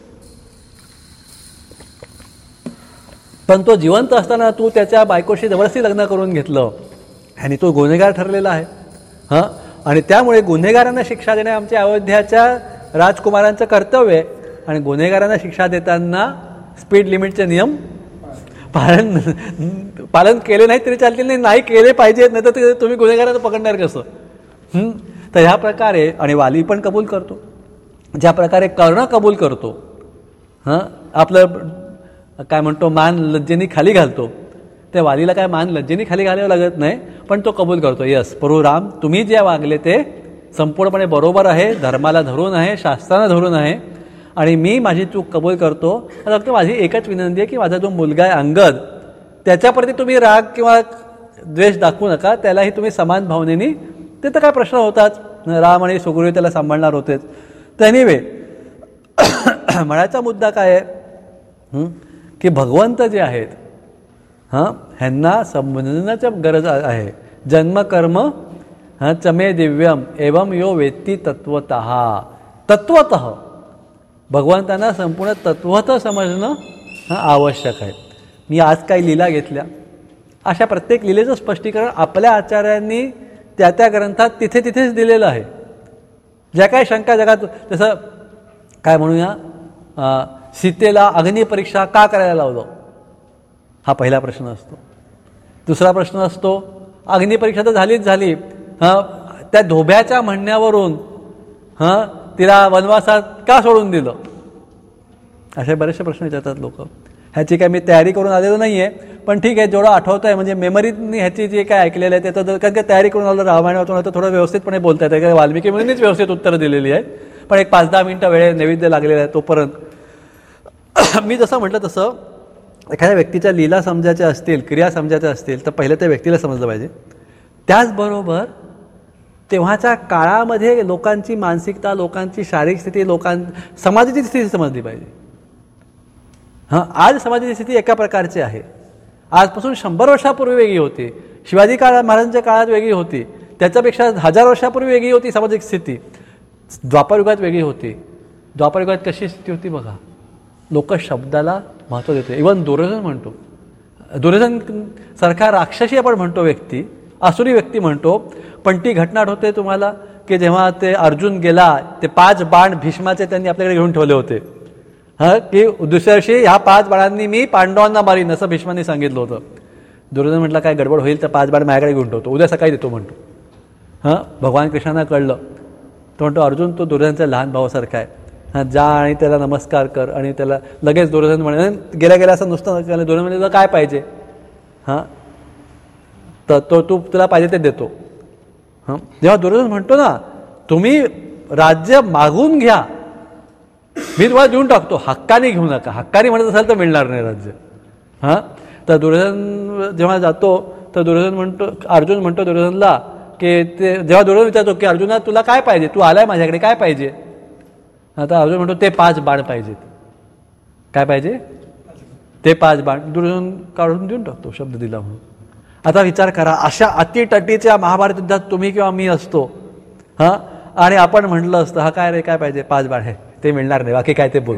पण तो जिवंत असताना तू त्याच्या बायकोशी जबरदस्ती लग्न करून घेतलं, आणि तो गुन्हेगार ठरलेला आहे. हां, आणि त्यामुळे गुन्हेगारांना शिक्षा देणे आमच्या अयोध्याच्या राजकुमारांचं कर्तव्य आहे. आणि गुन्हेगारांना शिक्षा देताना स्पीड लिमिटचे नियम पालन पालन केले नाही तरी चालतील, नाही नाही केले पाहिजेत, नाही तर तुम्ही गुन्हेगारांना पकडणार कसं? तर ह्या प्रकारे, आणि वाली पण कबूल करतो, ज्या प्रकारे कर्ण कबूल करतो, हां, आपलं काय म्हणतो मान लज्जेनी खाली घालतो, त्या वालीला काय मान लज्जेनी खाली घालावं लागत नाही, पण तो कबूल करतो. यस प्रभू राम, तुम्ही जे वागले ते संपूर्णपणे बरोबर आहे, धर्माला धरून आहे, शास्त्राला धरून आहे, आणि मी माझी चूक कबूल करतो. आता फक्त माझी एकच विनंती आहे की माझा जो मुलगा आहे अंगद, त्याच्याप्रती तुम्ही राग किंवा द्वेष दाखवू नका, त्यालाही तुम्ही समान भावनेनी, ते तर काय प्रश्न होताच, राम आणि सुग्रीव त्याला सांभाळणार होतेच. तर एनिवे, म्हणायचा मुद्दा काय आहे की भगवंत जे आहेत, हां, ह्यांना समजण्याची गरज आहे. जन्म कर्म हां चमे दिव्यम एवं यो वेत्ती तत्वतः. तत्वतः भगवंतांना संपूर्ण तत्वतः समजणं हां आवश्यक आहे. मी आज काही लीला घेतल्या, अशा प्रत्येक लीलेचं स्पष्टीकरण आपल्या आचार्यांनी त्या त्या ग्रंथात तिथे तिथेच दिलेलं आहे. ज्या काही शंका जगात, जसं काय म्हणूया, सीतेला अग्निपरीक्षा का करायला लावलं, हा पहिला प्रश्न असतो. दुसरा प्रश्न असतो, अग्निपरीक्षा तर झालीच झाली, हां, त्या धोब्याच्या म्हणण्यावरून हां तिला वनवासात का सोडून दिलं, असे बरेचसे प्रश्न विचारतात लोक. ह्याची काय मी तयारी करून आलेलो नाही आहे, पण ठीक आहे, जेवढं आठवतं आहे, म्हणजे मेमरीनी ह्याची जे काय ऐकलेलं आहे त्याचं, कारण की तयारी करून आलं रामायण वाचून तर थोडं व्यवस्थितपणे बोलता येतं, कारण वाल्मिकी मुनींनीच व्यवस्थित उत्तरं दिलेली आहेत. पण एक पाच दहा मिनिटं वेळ नैवेद्य लागलेला आहे, तोपर्यंत मी जसं म्हटलं तसं एखाद्या व्यक्तीच्या लीला समजायच्या असतील, क्रिया समजायच्या असतील, तर पहिलं त्या व्यक्तीला समजलं पाहिजे. त्याचबरोबर तेव्हाच्या काळामध्ये लोकांची मानसिकता, लोकांची शारीरिक स्थिती, लोकां समाजाची स्थिती समजली पाहिजे. हां, आज समाजाची स्थिती एका प्रकारची आहे, आजपासून शंभर वर्षापूर्वी वेगळी होती, शिवाजी काळा महाराजांच्या काळात वेगळी होती, त्याच्यापेक्षा हजार वर्षापूर्वी वेगळी होती सामाजिक स्थिती, द्वापारयुगात वेगळी होती. द्वापारयुगात कशी स्थिती होती बघा, लोक शब्दाला महत्त्व देते. इव्हन दुर्योधन म्हणतो, दुर्योधन सारखा राक्षसी आपण म्हणतो व्यक्ती, आसुरी व्यक्ती म्हणतो, पण ती घटना होते तुम्हाला की जेव्हा ते अर्जुन गेला, ते पाच बाण भीष्माचे त्यांनी आपल्याकडे घेऊन ठेवले होते, हां, की दुसऱ्या दिवशी ह्या पाच बाणांनी मी पांडवांना मारीन असं भीष्मांनी सांगितलं होतं. दुर्योधन म्हटलं काय गडबड होईल तर पाच बाण माझ्याकडे घेऊन ठेवतो, उद्या सकाळी देतो म्हणतो. हां, भगवान कृष्णांना कळलं, तो म्हणतो अर्जुन तो दुर्योधनचा लहान भावासारखा आहे, हां जा आणि त्याला नमस्कार कर. आणि त्याला लगेच दुर्योधन म्हणे गेल्या गेल्या असं नुसतं दुर्योधन म्हणजे तुला काय पाहिजे, हां तर तो तू तुला पाहिजे ते देतो. हां जेव्हा दुर्योधन म्हणतो ना तुम्ही राज्य मागून घ्या मी तुम्हाला देऊन टाकतो, हक्काने घेऊ नका, हक्काने म्हणत असाल तर मिळणार नाही राज्य. हां तर दुर्योधन जेव्हा जातो तर दुर्योधन म्हणतो अर्जुन म्हणतो दुर्योधनला की ते जेव्हा दुर्योधन विचारतो की अर्जुना तुला काय पाहिजे, तू आलाय माझ्याकडे काय पाहिजे. आता अर्जुन म्हणतो ते पाच बाण पाहिजेत. काय पाहिजे, ते पाच बाण. दुर्योधन काढून देऊन टाकतो शब्द दिला म्हणून. आता विचार करा अशा अतिटटीच्या महाभारत युद्धात तुम्ही किंवा मी असतो हां आणि आपण म्हटलं असतं हा काय रे काय पाहिजे, पाच बाण आहे, ते मिळणार नाही बाकी काय ते बोल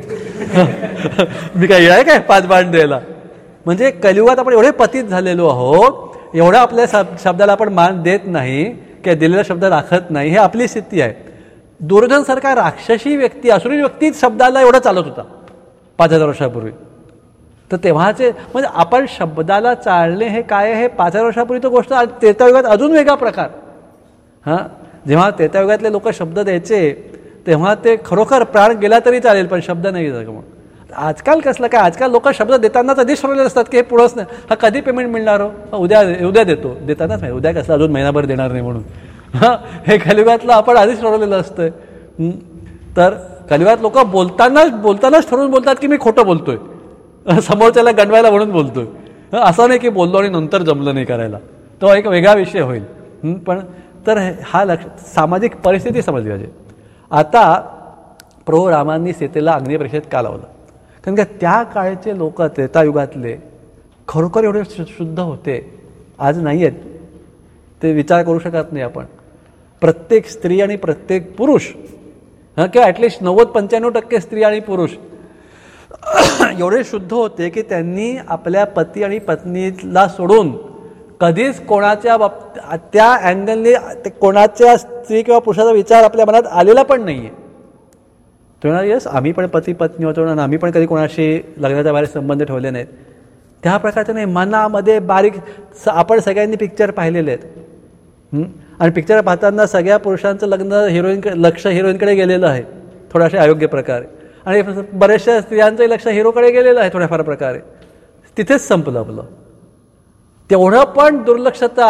मी काय येणार काय पाच बाण द्यायला. म्हणजे कलियुगात आपण एवढे पतित झालेलो आहोत, एवढा आपल्या शब्दाला आपण मान देत नाही किंवा दिलेला शब्द राखत नाही, हे आपली स्थिती आहे. दुर्योधन सारखा राक्षसी व्यक्ती असुरी व्यक्ती शब्दाला एवढा चालत होता पाच हजार वर्षापूर्वी. तर तेव्हाचे म्हणजे आपण शब्दाला चालणे हे काय हे पाच हजार वर्षापूर्वी तर गोष्ट, त्रेतायुगात अजून वेगळा प्रकार. हां जेव्हा त्रेतायुगातले लोक शब्द द्यायचे तेव्हा ते खरोखर प्राण गेला तरी चालेल पण शब्द नाही जागा. मग आजकाल कसलं काय, आजकाल लोक शब्द देतानाच आधीच ठरवलेले असतात की हे पुढंच नाही, हा कधी पेमेंट मिळणार हो, उद्या उद्या देतो, देतानाच नाही उद्या कसलं अजून महिनाभर देणार नाही म्हणून. हां हे कलियुगातलं आपण आधीच ठरवलेलं असतं. तर कलियुगात लोक बोलतानाच बोलतानाच ठरवून बोलतात की मी खोटं बोलतोय, समोरच्याला गंडवायला म्हणून बोलतोय. असं नाही की बोललो आणि नंतर जमलं नाही करायला, तो एक वेगळा विषय होईल. पण तर हा लक्ष सामाजिक परिस्थिती समजली पाहिजे. आता प्रभू रामांनी सीतेला अग्निपरीक्षेत का लावलं, कारण का त्या काळचे लोक त्रेतायुगातले खरोखर एवढे शुद्ध होते, आज नाही आहेत. ते विचार करू शकत नाही आपण. प्रत्येक स्त्री आणि प्रत्येक पुरुष हां किंवा ॲटलिस्ट नव्वद पंच्याण्णव टक्के स्त्री आणि पुरुष एवढे शुद्ध होते की त्यांनी आपल्या पती आणि पत्नीला सोडून कधीच कोणाच्या बाब त्या अँगलने कोणाच्या स्त्री किंवा पुरुषाचा विचार आपल्या मनात आलेला पण नाही आहे. तुम्हाला येस आम्ही पण पती पत्नी होतो आणि आम्ही पण कधी कोणाशी लग्नाच्या बाहेर संबंध ठेवले नाहीत. त्या प्रकारचं नाही, मनामध्ये बारीक आपण सगळ्यांनी पिक्चर पाहिलेले आहेत आणि पिक्चर पाहताना सगळ्या पुरुषांचं लग्न हिरोईनकडे लक्ष हिरोईनकडे गेलेलं आहे थोड्याशा अयोग्य प्रकारे आणि बऱ्याचशा स्त्रियांचंही लक्ष हिरोकडे गेलेलं आहे थोड्याफार प्रकारे. तिथेच संपलं आपलं. तेवढं पण दुर्लक्षता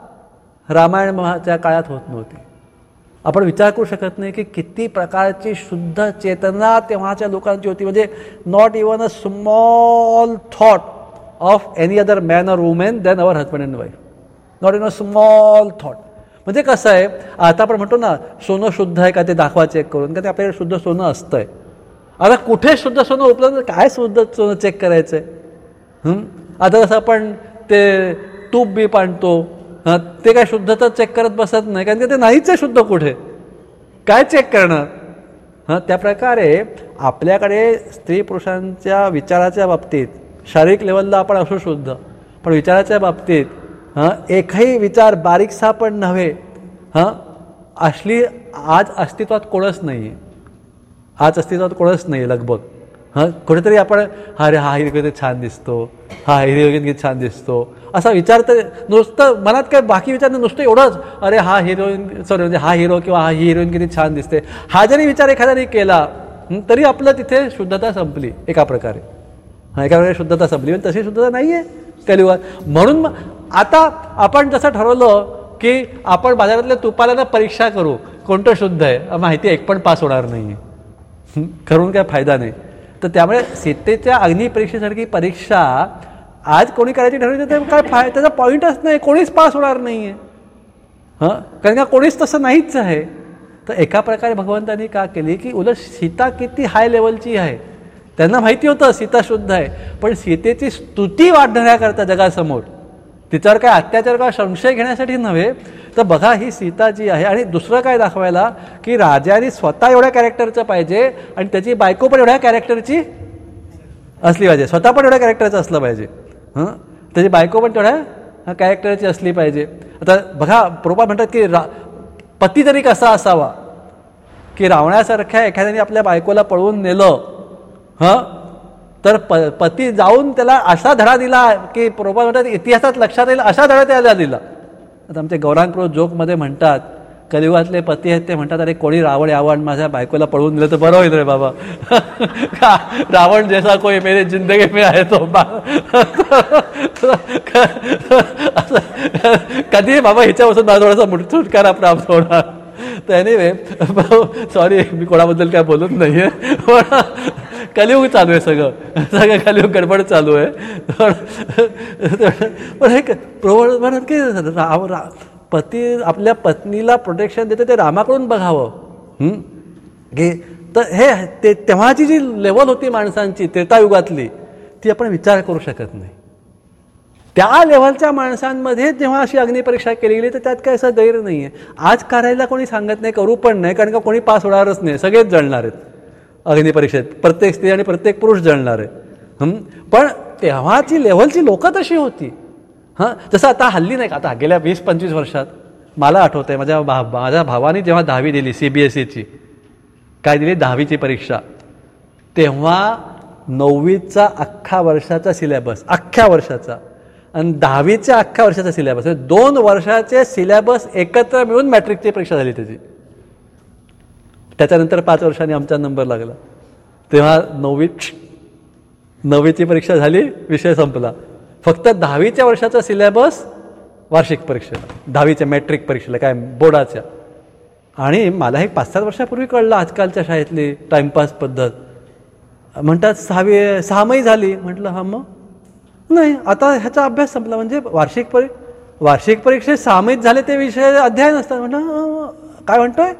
रामायण महाच्या काळात होत नव्हती. आपण विचार करू शकत नाही की किती प्रकारची शुद्ध चेतना तेव्हाच्या लोकांची होती. म्हणजे not even a small thought of any other man or women than our husband and wife. Not in a small thought. म्हणजे कसं आहे आता आपण म्हणतो ना सोनं शुद्ध आहे का ते दाखवा चेक करून, का ते आपल्याकडे शुद्ध सोनं असतंय. आता कुठे शुद्ध सोनं उपलब्ध, काय शुद्ध सोनं चेक करायचं आहे. आता कसं आपण ते तूप बी पाणतो हां ते काय शुद्धता चेक करत बसत नाही, कारण की ते नाहीच आहे शुद्ध, कुठे काय चेक करणार. हां त्या प्रकारे आपल्याकडे स्त्री पुरुषांच्या विचाराच्या बाबतीत शारीरिक लेवलला आपण असू शुद्ध, पण विचाराच्या बाबतीत हां एकही विचार बारीकसा पण नव्हे हां असली आज अस्तित्वात कोणच नाही आहे. आज अस्तित्वात कोणच नाही लगभग. हां कुठेतरी आपण हा रे हा हिरो किती छान दिसतो, हा हिरोईन किती छान दिसतो असा विचार तर नुसतं मनात काय बाकी विचार नुसतं एवढंच अरे हा हिरोईन सॉरी म्हणजे हा हिरो किंवा हा ही हिरोईन किती छान दिसते, हा जरी विचार एखाद्याने केला तरी आपलं तिथे शुद्धता संपली एका प्रकारे. हां एका प्रकारे शुद्धता संपली, पण तशी शुद्धता नाही आहे कलियुगात. म्हणून आता आपण जसं ठरवलं की आपण बाजारातल्या तुपाला परीक्षा करू कोणतं शुद्ध आहे, माहिती एक पण पास होणार नाही आहे, करून काय फायदा नाही. तर त्यामुळे सीतेच्या अग्निपरीक्षेसारखी परीक्षा आज कोणी करायची ठरवली तर काय फाय त्याचा पॉईंटच नाही, कोणीच पास होणार नाही आहे. हां कारण का कोणीच तसं नाहीच आहे. तर एका प्रकारे भगवंतांनी का केली की उलट सीता किती हाय लेवलची आहे, त्यांना माहिती होतं सीता शुद्ध आहे, पण सीतेची स्तुती वाढण्याकरता जगासमोर तिच्यावर काय अत्याचार किंवा संशय घेण्यासाठी नव्हे, तर बघा ही सीता जी आहे. आणि दुसरं काय दाखवायला की राजाने स्वतः एवढ्या कॅरेक्टरचं पाहिजे आणि त्याची बायको पण एवढ्या कॅरेक्टरची असली पाहिजे, स्वतः पण एवढ्या कॅरेक्टरचं असलं पाहिजे, हां त्याची बायको पण तेवढ्या कॅरेक्टरची असली पाहिजे. आता बघा प्रोपा म्हणतात की रा पती तरी कसा असावा की रावणासारख्या एखाद्याने आपल्या बायकोला पळवून नेलं हां तर प पती जाऊन त्याला असा धडा दिला की प्रोपा म्हणतात इतिहासात लक्षात येईल असा धडा त्याला दिला. आता आमचे गौरांग प्रो जोकमध्ये म्हणतात कलियुगातले पती आहेत ते म्हणतात, अरे कोणी रावण यावं आणि माझ्या बायकोला पळवून दिलं तर बरं होईल रे बाबा. रावण जैसा कोई मेरे जिंदगी में आहे तो कधी बाबा ह्याच्यापासून माझा थोडासा छुटकारा प्राप्त होणार. तर एनिवे, सॉरी मी कोणाबद्दल काय बोलत नाही आहे, पण कलियुग चालू आहे, सगळं सगळं कलियुग गडबड चालू आहे. पण हे प्रवळ म्हणत की राव रा पती आपल्या पत्नीला प्रोटेक्शन देते ते रामाकडून बघावं की. तर हे ते तेव्हाची जी लेवल होती माणसांची त्रेतायुगातली, ती आपण विचार करू शकत नाही. त्या लेव्हलच्या माणसांमध्ये जेव्हा अशी अग्निपरीक्षा केली गेली तर त्यात काय असं गैर नाही आहे. आज करायला कोणी सांगत नाही, करू पण नाही, कारण का कोणी पास होणारच नाही, सगळेच जळणार आहेत अग्निपरीक्षेत, प्रत्येक स्त्री आणि प्रत्येक पुरुष जळणार आहे. पण तेव्हाची लेव्हलची लोकं तशी होती. हां, जसं आता हल्ली नाही का, आता गेल्या वीस पंचवीस वर्षात मला आठवतं आहे, माझ्या भा माझ्या भावाने जेव्हा दहावी दिली, सी बी एस ईची काय दिली, दहावीची परीक्षा, तेव्हा नववीचा अख्खा वर्षाचा सिलेबस, अख्ख्या वर्षाचा, आणि दहावीच्या अख्ख्या वर्षाचा सिलेबस, दोन वर्षाचे सिलेबस एकत्र मिळून मॅट्रिकची परीक्षा झाली त्याची. त्याच्यानंतर पाच वर्षांनी आमचा नंबर लागला, तेव्हा नववी नववीची परीक्षा झाली, विषय संपला. फक्त दहावीच्या वर्षाचा सिलेबस वार्षिक परीक्षेला, दहावीच्या मॅट्रिक परीक्षेला, काय बोर्डाच्या. आणि मला हे पाच सात वर्षापूर्वी कळलं आजकालच्या शाळेतली टाइमपास पद्धत. म्हणतात सहावी सहामाही झाली, म्हटलं हा मग नाही, आता ह्याचा अभ्यास संपला, म्हणजे वार्षिक परी वार्षिक परीक्षेत सहामाहीत झाले ते विषय अध्याय नसतात. म्हटलं काय म्हणतोय,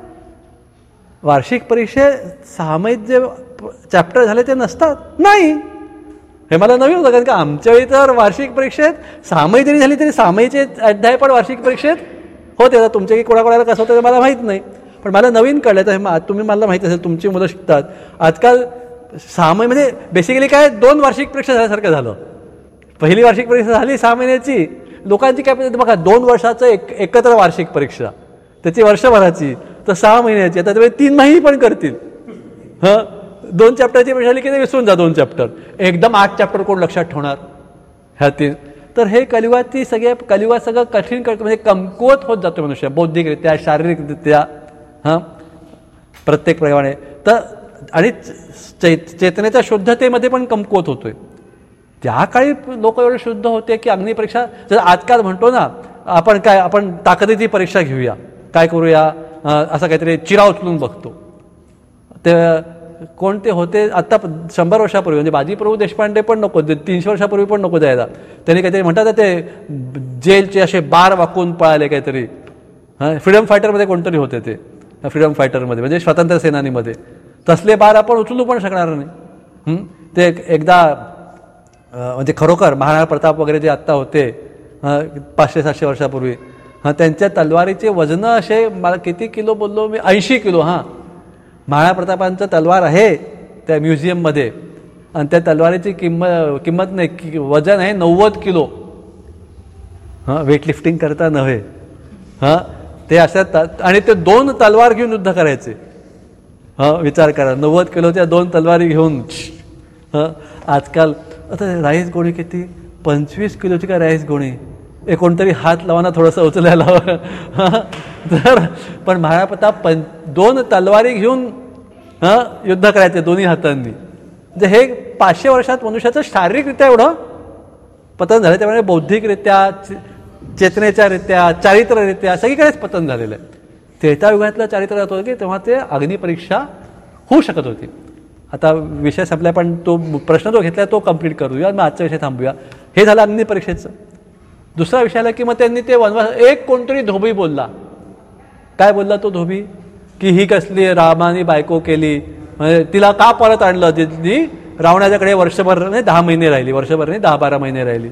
वार्षिक परीक्षेत सहामाहीत जे चॅप्टर झाले ते नसतात? नाही, हे मला नवीन होतं, कारण का आमच्या वेळी तर वार्षिक परीक्षेत सहामाही जरी झाली तरी सहामाहीचे अध्याय पण वार्षिक परीक्षेत होते. आता तुमच्या की कोणाकोणाला कसं होतं ते मला माहीत नाही, पण मला नवीन कळलं. तर तुम्ही मला माहिती असेल, तुमची मुलं शिकतात आजकाल. सहामाही म्हणजे बेसिकली काय, दोन वार्षिक परीक्षा झाल्यासारखं झालं. पहिली वार्षिक परीक्षा झाली सहा महिन्याची, लोकांची काय बघा, दोन वर्षाचं एक एकत्र वार्षिक परीक्षा, त्याची वर्षभराची, तर सहा महिन्याची. आता त्यावेळी तीन महिने पण करतील. हां, दोन चॅप्टरची परीक्षा झाली की ते विसरून जा दोन चॅप्टर, एकदम आठ चॅप्टर कोण लक्षात ठेवणार ह्या तीन. तर हे कलियुगात ती सगळ्या कलियुगात सगळं कठीण करतं, म्हणजे कमकुवत होत जातो मनुष्य, बौद्धिकरित्या, शारीरिकरित्या, हां, प्रत्येक प्रमाणे. तर आणि चै चेतनेच्या शुद्धतेमध्ये पण कमकुवत होतोय. त्या काळी लोक एवढे शुद्ध होते की अग्निपरीक्षा, जर आजकाल म्हणतो ना आपण काय, आपण ताकदीची परीक्षा घेऊया, काय करूया, असं काहीतरी चिरा उचलून बघतो. ते कोणते होते आता शंभर वर्षापूर्वी, म्हणजे बाजीप्रभू देशपांडे पण नको, तीनशे वर्षापूर्वी पण नको द्यायला. त्यांनी काहीतरी म्हणतात ते जेलचे असे बार वाकून पळाले काहीतरी, हां, फ्रीडम फायटरमध्ये कोणतरी होते ते, फ्रीडम फायटरमध्ये म्हणजे स्वातंत्र्य सेनानीमध्ये, तसले बार आपण उचलू पण शकणार नाही. ते एकदा म्हणजे खरोखर महाराणा प्रताप वगैरे जे आत्ता होते पाचशे सातशे वर्षापूर्वी, हां, त्यांच्या तलवारीचे वजनं असे, मला किती किलो बोललो मी, ऐंशी किलो. हां, महाराणा प्रतापांचं तलवार आहे त्या म्युझियममध्ये, आणि त्या तलवारीची किंमत किंमत नाही कि वजन आहे नव्वद किलो. हां, वेटलिफ्टिंग करता नव्हे. हां, ते असतात, आणि ते दोन तलवार घेऊन युद्ध करायचे. हां, विचार करा, नव्वद किलोच्या दोन तलवारी घेऊन. हां, आजकाल आता राईस गोणी किती, पंचवीस किलोची का राईस गोणी, हे कोणतरी हात लावाना थोडंसं उचलायला हवं. तर पण महाराणा प्रताप पं दोन तलवारी घेऊन हां युद्ध करायचे दोन्ही हातांनी. म्हणजे हे पाचशे वर्षात मनुष्याचं शारीरिकरित्या एवढं पतन झालं, त्यामुळे बौद्धिकरित्या, चेतनेच्या रित्या, चारित्र्यरित्या सगळीकडेच पतन झालेलं आहे. त्रेतायुगातलं चारित्र्य जात होतं की तेव्हा ते अग्निपरीक्षा होऊ शकत होती. आता विषय संपला, पण तो प्रश्न जो घेतला तो कंप्लीट करूया, मग आजचा विषय थांबूया. हे झालं अग्निपरीक्षेचं. दुसरा विषय आला की मग त्यांनी ते वनवास, एक कोणतरी धोबी बोलला. काय बोलला तो धोबी, की ही कसली रामाने बायको केली, म्हणजे तिला का परत आणलं, जिनी रावणाच्याकडे वर्षभर नाही दहा महिने राहिली, वर्षभर नाही दहा बारा महिने राहिली.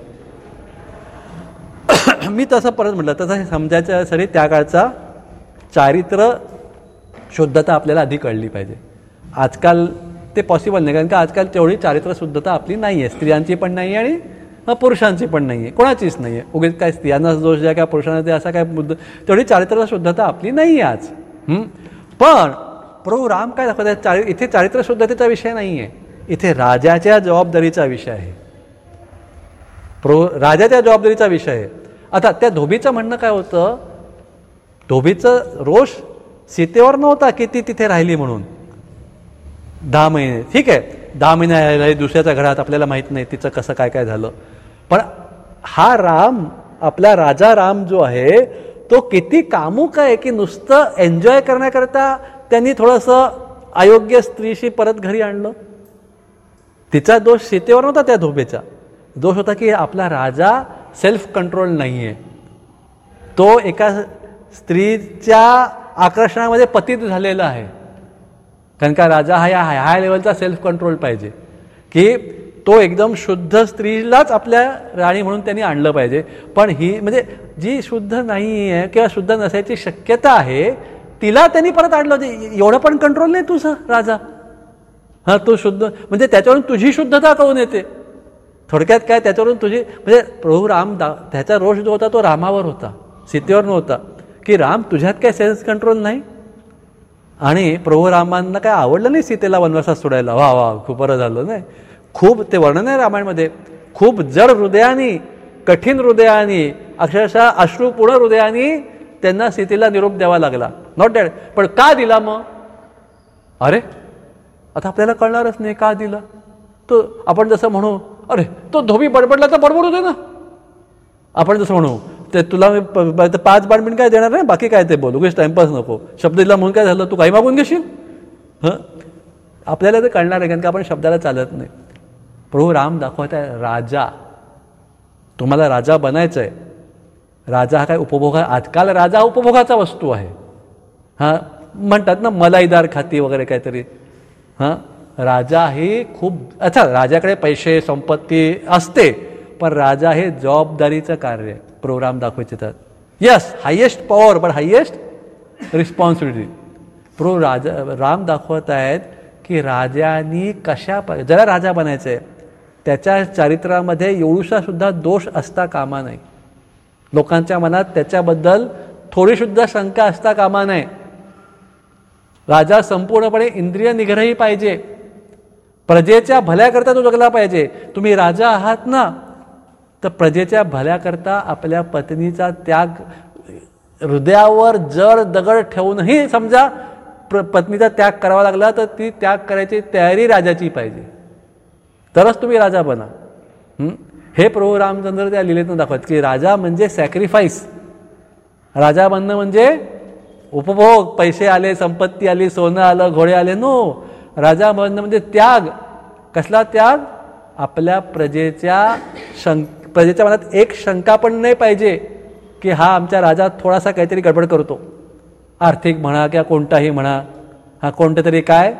मी तसं परत म्हटलं, तसं हे समजायचं सरी त्या काळचा चारित्र्य शुद्धता आपल्याला आधी कळली पाहिजे. आजकाल ते पॉसिबल नाही, कारण का आजकाल तेवढी चारित्र्य शुद्धता आपली नाही आहे, स्त्रियांची पण नाही आहे आणि पुरुषांची पण नाही आहे, कोणाचीच नाही आहे. उगीच काय स्त्रियांना दोष द्या किंवा पुरुषांना ते असा काय मुद्दा, तेवढी चारित्र्य शुद्धता आपली नाही आहे आज. पण प्रभू राम काय दाखवतात, चारि इथे चारित्र्य शुद्धतेचा विषय नाही आहे, इथे राजाच्या जबाबदारीचा विषय आहे. प्रभू राजाच्या जबाबदारीचा विषय आहे. आता त्या धोबीचं म्हणणं काय होतं, धोबीचं रोष सीतेवर नव्हता की ती तिथे राहिली म्हणून. दहा महिने ठीक आहे, दहा महिने राहिली दुसऱ्याच्या घरात, आपल्याला माहीत नाही तिचं कसं काय काय झालं. पण हा राम, आपला राजा राम जो आहे तो किती कामुक आहे की नुसतं एन्जॉय करण्याकरता त्यांनी थोडंसं अयोग्य स्त्रीशी परत घरी आणलं. तिचा दोष सीतेवर नव्हता, त्या धोबेचा दोष होता की आपला राजा सेल्फ कंट्रोल नाही आहे. तो एका स्त्रीच्या आकर्षणामध्ये पतित झालेला आहे. कारण का राजा हा या हाय लेवलचा सेल्फ कंट्रोल पाहिजे की तो एकदम शुद्ध स्त्रीलाच आपल्या राणी म्हणून त्यांनी आणलं पाहिजे. पण ही म्हणजे जी शुद्ध नाही आहे किंवा शुद्ध नसायची शक्यता आहे तिला त्यांनी परत आणलं. एवढं पण कंट्रोल नाही तुझं राजा. हां, तू शुद्ध म्हणजे त्याच्यावरून तुझी शुद्धता कळून येते. थोडक्यात काय, त्याच्यावरून तुझी म्हणजे प्रभू राम दा त्याचा रोष जो होता तो रामावर होता, सीतेवर नव्हता. की राम तुझ्यात काय सेल्फ कंट्रोल नाही. आणि प्रभू रामांना काय आवडलं नाही सीतेला वनवासात सोडायला. वा वा खूप बरं झालं नाही. खूप ते वर्णन आहे रामायणमध्ये. खूप जड हृदयानी, कठीण हृदयानी, अक्षरशः अश्रुपूर्ण हृदयानी त्यांना सीतेला निरोप द्यावा लागला. नॉट दॅट, पण का दिला मग? अरे आता आपल्याला कळणारच नाही का दिला. तो आपण जसं म्हणू, अरे तो धोबी बडबडला तर बडबडू दे ना. आपण जसं म्हणू ते तुला मी पाच बाणबिण काय देणार नाही, बाकी काय ते बोलू, उगीच टाइमपास नको. शब्द दिला म्हणून काय झालं, तू काही मागून घेशील. हं, आपल्याला ते कळणार आहे कारण की आपण शब्दाला चालत नाही. प्रभू राम दाखवत आहे राजा, तुम्हाला राजा बनायचं आहे. राजा हा काय उपभोगा, आजकाल राजा उपभोगाचा वस्तू आहे. हां म्हणतात ना मलाईदार खाती वगैरे काहीतरी. हां, राजा ही खूप अच्छा, राजाकडे पैसे संपत्ती असते पण राजा हे जबाबदारीचं कार्य आहे. प्रोग्राम दाखवायचे तर यस हायेस्ट पॉवर पण हायेस्ट रिस्पॉन्सिबिलिटी. प्रो राजा राम दाखवत आहेत की राजांनी कशा, ज्याला राजा बनायचं आहे त्याच्या चारित्र्यामध्ये एवढूसा सुद्धा दोष असता कामा नाही. लोकांच्या मनात त्याच्याबद्दल थोडी सुद्धा शंका असता कामा नये. राजा संपूर्णपणे इंद्रिय निग्रही पाहिजे. प्रजेच्या भल्याकरता तो जगला पाहिजे. तुम्ही राजा आहात ना, तर प्रजेच्या भल्याकरता आपल्या पत्नीचा त्याग, हृदयावर जड दगड ठेवूनही समजा प्र पत्नीचा त्याग करावा लागला तर ती त्याग करायची तयारी राजाची पाहिजे, तरच तुम्ही राजा बना. हे प्रभू रामचंद्र त्या लिलेतून दाखवत की राजा म्हणजे सॅक्रिफाईस. राजा बनणं म्हणजे उपभोग, पैसे आले, संपत्ती आली, सोनं आलं, घोडे आले, नो. राजा बनणं म्हणजे त्याग. कसला त्याग? आपल्या प्रजेच्या शंक प्रजेच्या मनात एक शंका पण नाही पाहिजे की हा आमच्या राजा थोडासा काहीतरी गडबड करतो, आर्थिक म्हणा किंवा कोणताही म्हणा, हा कोणतं तरी काय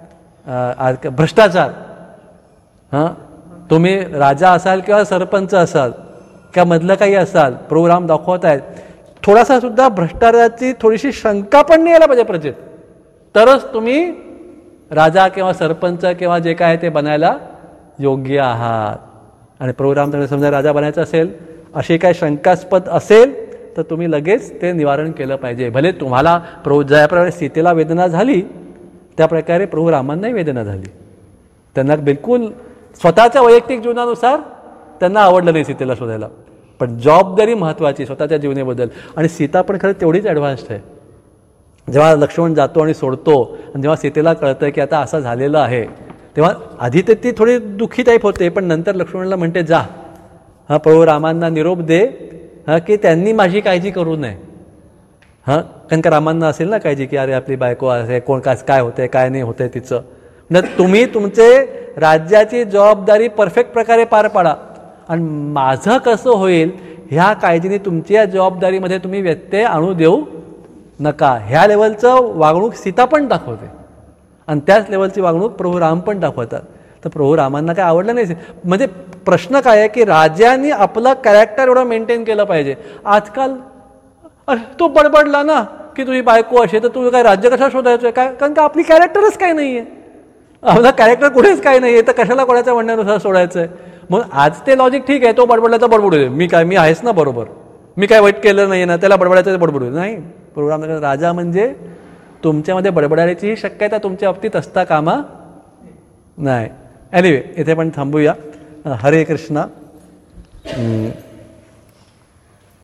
भ्रष्टाचार. हां, तुम्ही राजा असाल किंवा सरपंच असाल किंवा मधलं काही असाल, प्रभू राम दाखवत आहेत थोडासा सुद्धा भ्रष्टाचाराची थोडीशी शंका पण नाही यायला पाहिजे प्रजेत, तरच तुम्ही राजा किंवा सरपंच किंवा जे काय ते बनायला योग्य आहात. आणि प्रभू रामचंद्र समजा राजा बनायचं असेल, अशी काय शंकास्पद असेल तर तुम्ही लगेच ते निवारण केलं पाहिजे. भले तुम्हाला प्रभू ज्याप्रकारे सीतेला वेदना झाली त्या प्रकारे प्रभू रामांनाही वेदना झाली. त्यांना बिलकुल स्वतःच्या वैयक्तिक जीवनानुसार त्यांना आवडलं नाही सीतेला शोधायला, पण जबाबदारी महत्त्वाची स्वतःच्या जीवनाबद्दल. आणि सीता पण खरं तेवढीच ॲडव्हान्स्ड आहे. जेव्हा लक्ष्मण जातो आणि सोडतो आणि जेव्हा सीतेला कळतं की आता असं झालेलं आहे, तेव्हा आधी तर ती थोडी दुःखी टाईप होते, पण नंतर लक्ष्मणला म्हणते जा, हा प्रभू रामांना निरोप दे हां की त्यांनी माझी काळजी करू नये. हां, कारण का रामांना असेल ना काळजी की अरे आपली बायको आहे, कोण काय काय होतंय काय नाही होतंय तिचं. म्हणजे तुम्ही तुमचे राज्याची जबाबदारी परफेक्ट प्रकारे पार पाडा आणि माझं कसं होईल ह्या काळजीने तुमच्या जबाबदारीमध्ये तुम्ही व्यत्यय आणू देऊ नका. ह्या लेवलचं वागणूक सीता पण दाखवते आणि त्याच लेवलची वागणूक प्रभू राम पण दाखवतात. तर प्रभू रामांना काय आवडलं नाही. म्हणजे प्रश्न काय आहे की राजांनी आपलं कॅरेक्टर एवढं मेंटेन केलं पाहिजे. आजकाल अरे तो बडबडला ना की तुझी बायको असे तर तुझं काय राज्य कशा शोधायचं काय, कारण का आपली कॅरेक्टरच काय नाही आहे, आपला कॅरेक्टर कुठेच काय नाही आहे, तर कशाला कोणाच्या म्हणण्यानुसार सोडायचं आहे. मग आज ते लॉजिक ठीक आहे, तो बडबडला तर बडबडू दे, मी काय मी आहेच ना बरोबर, मी काय वाईट केलं नाही ना, त्याला बडबडायचं बडबडू दे. नाही, प्रोग्राम राजा म्हणजे तुमच्यामध्ये बडबडायची शक्यता तुमच्या बाबतीत असता कामा नाही. एनिवे इथे पण थांबूया. हरे कृष्णा.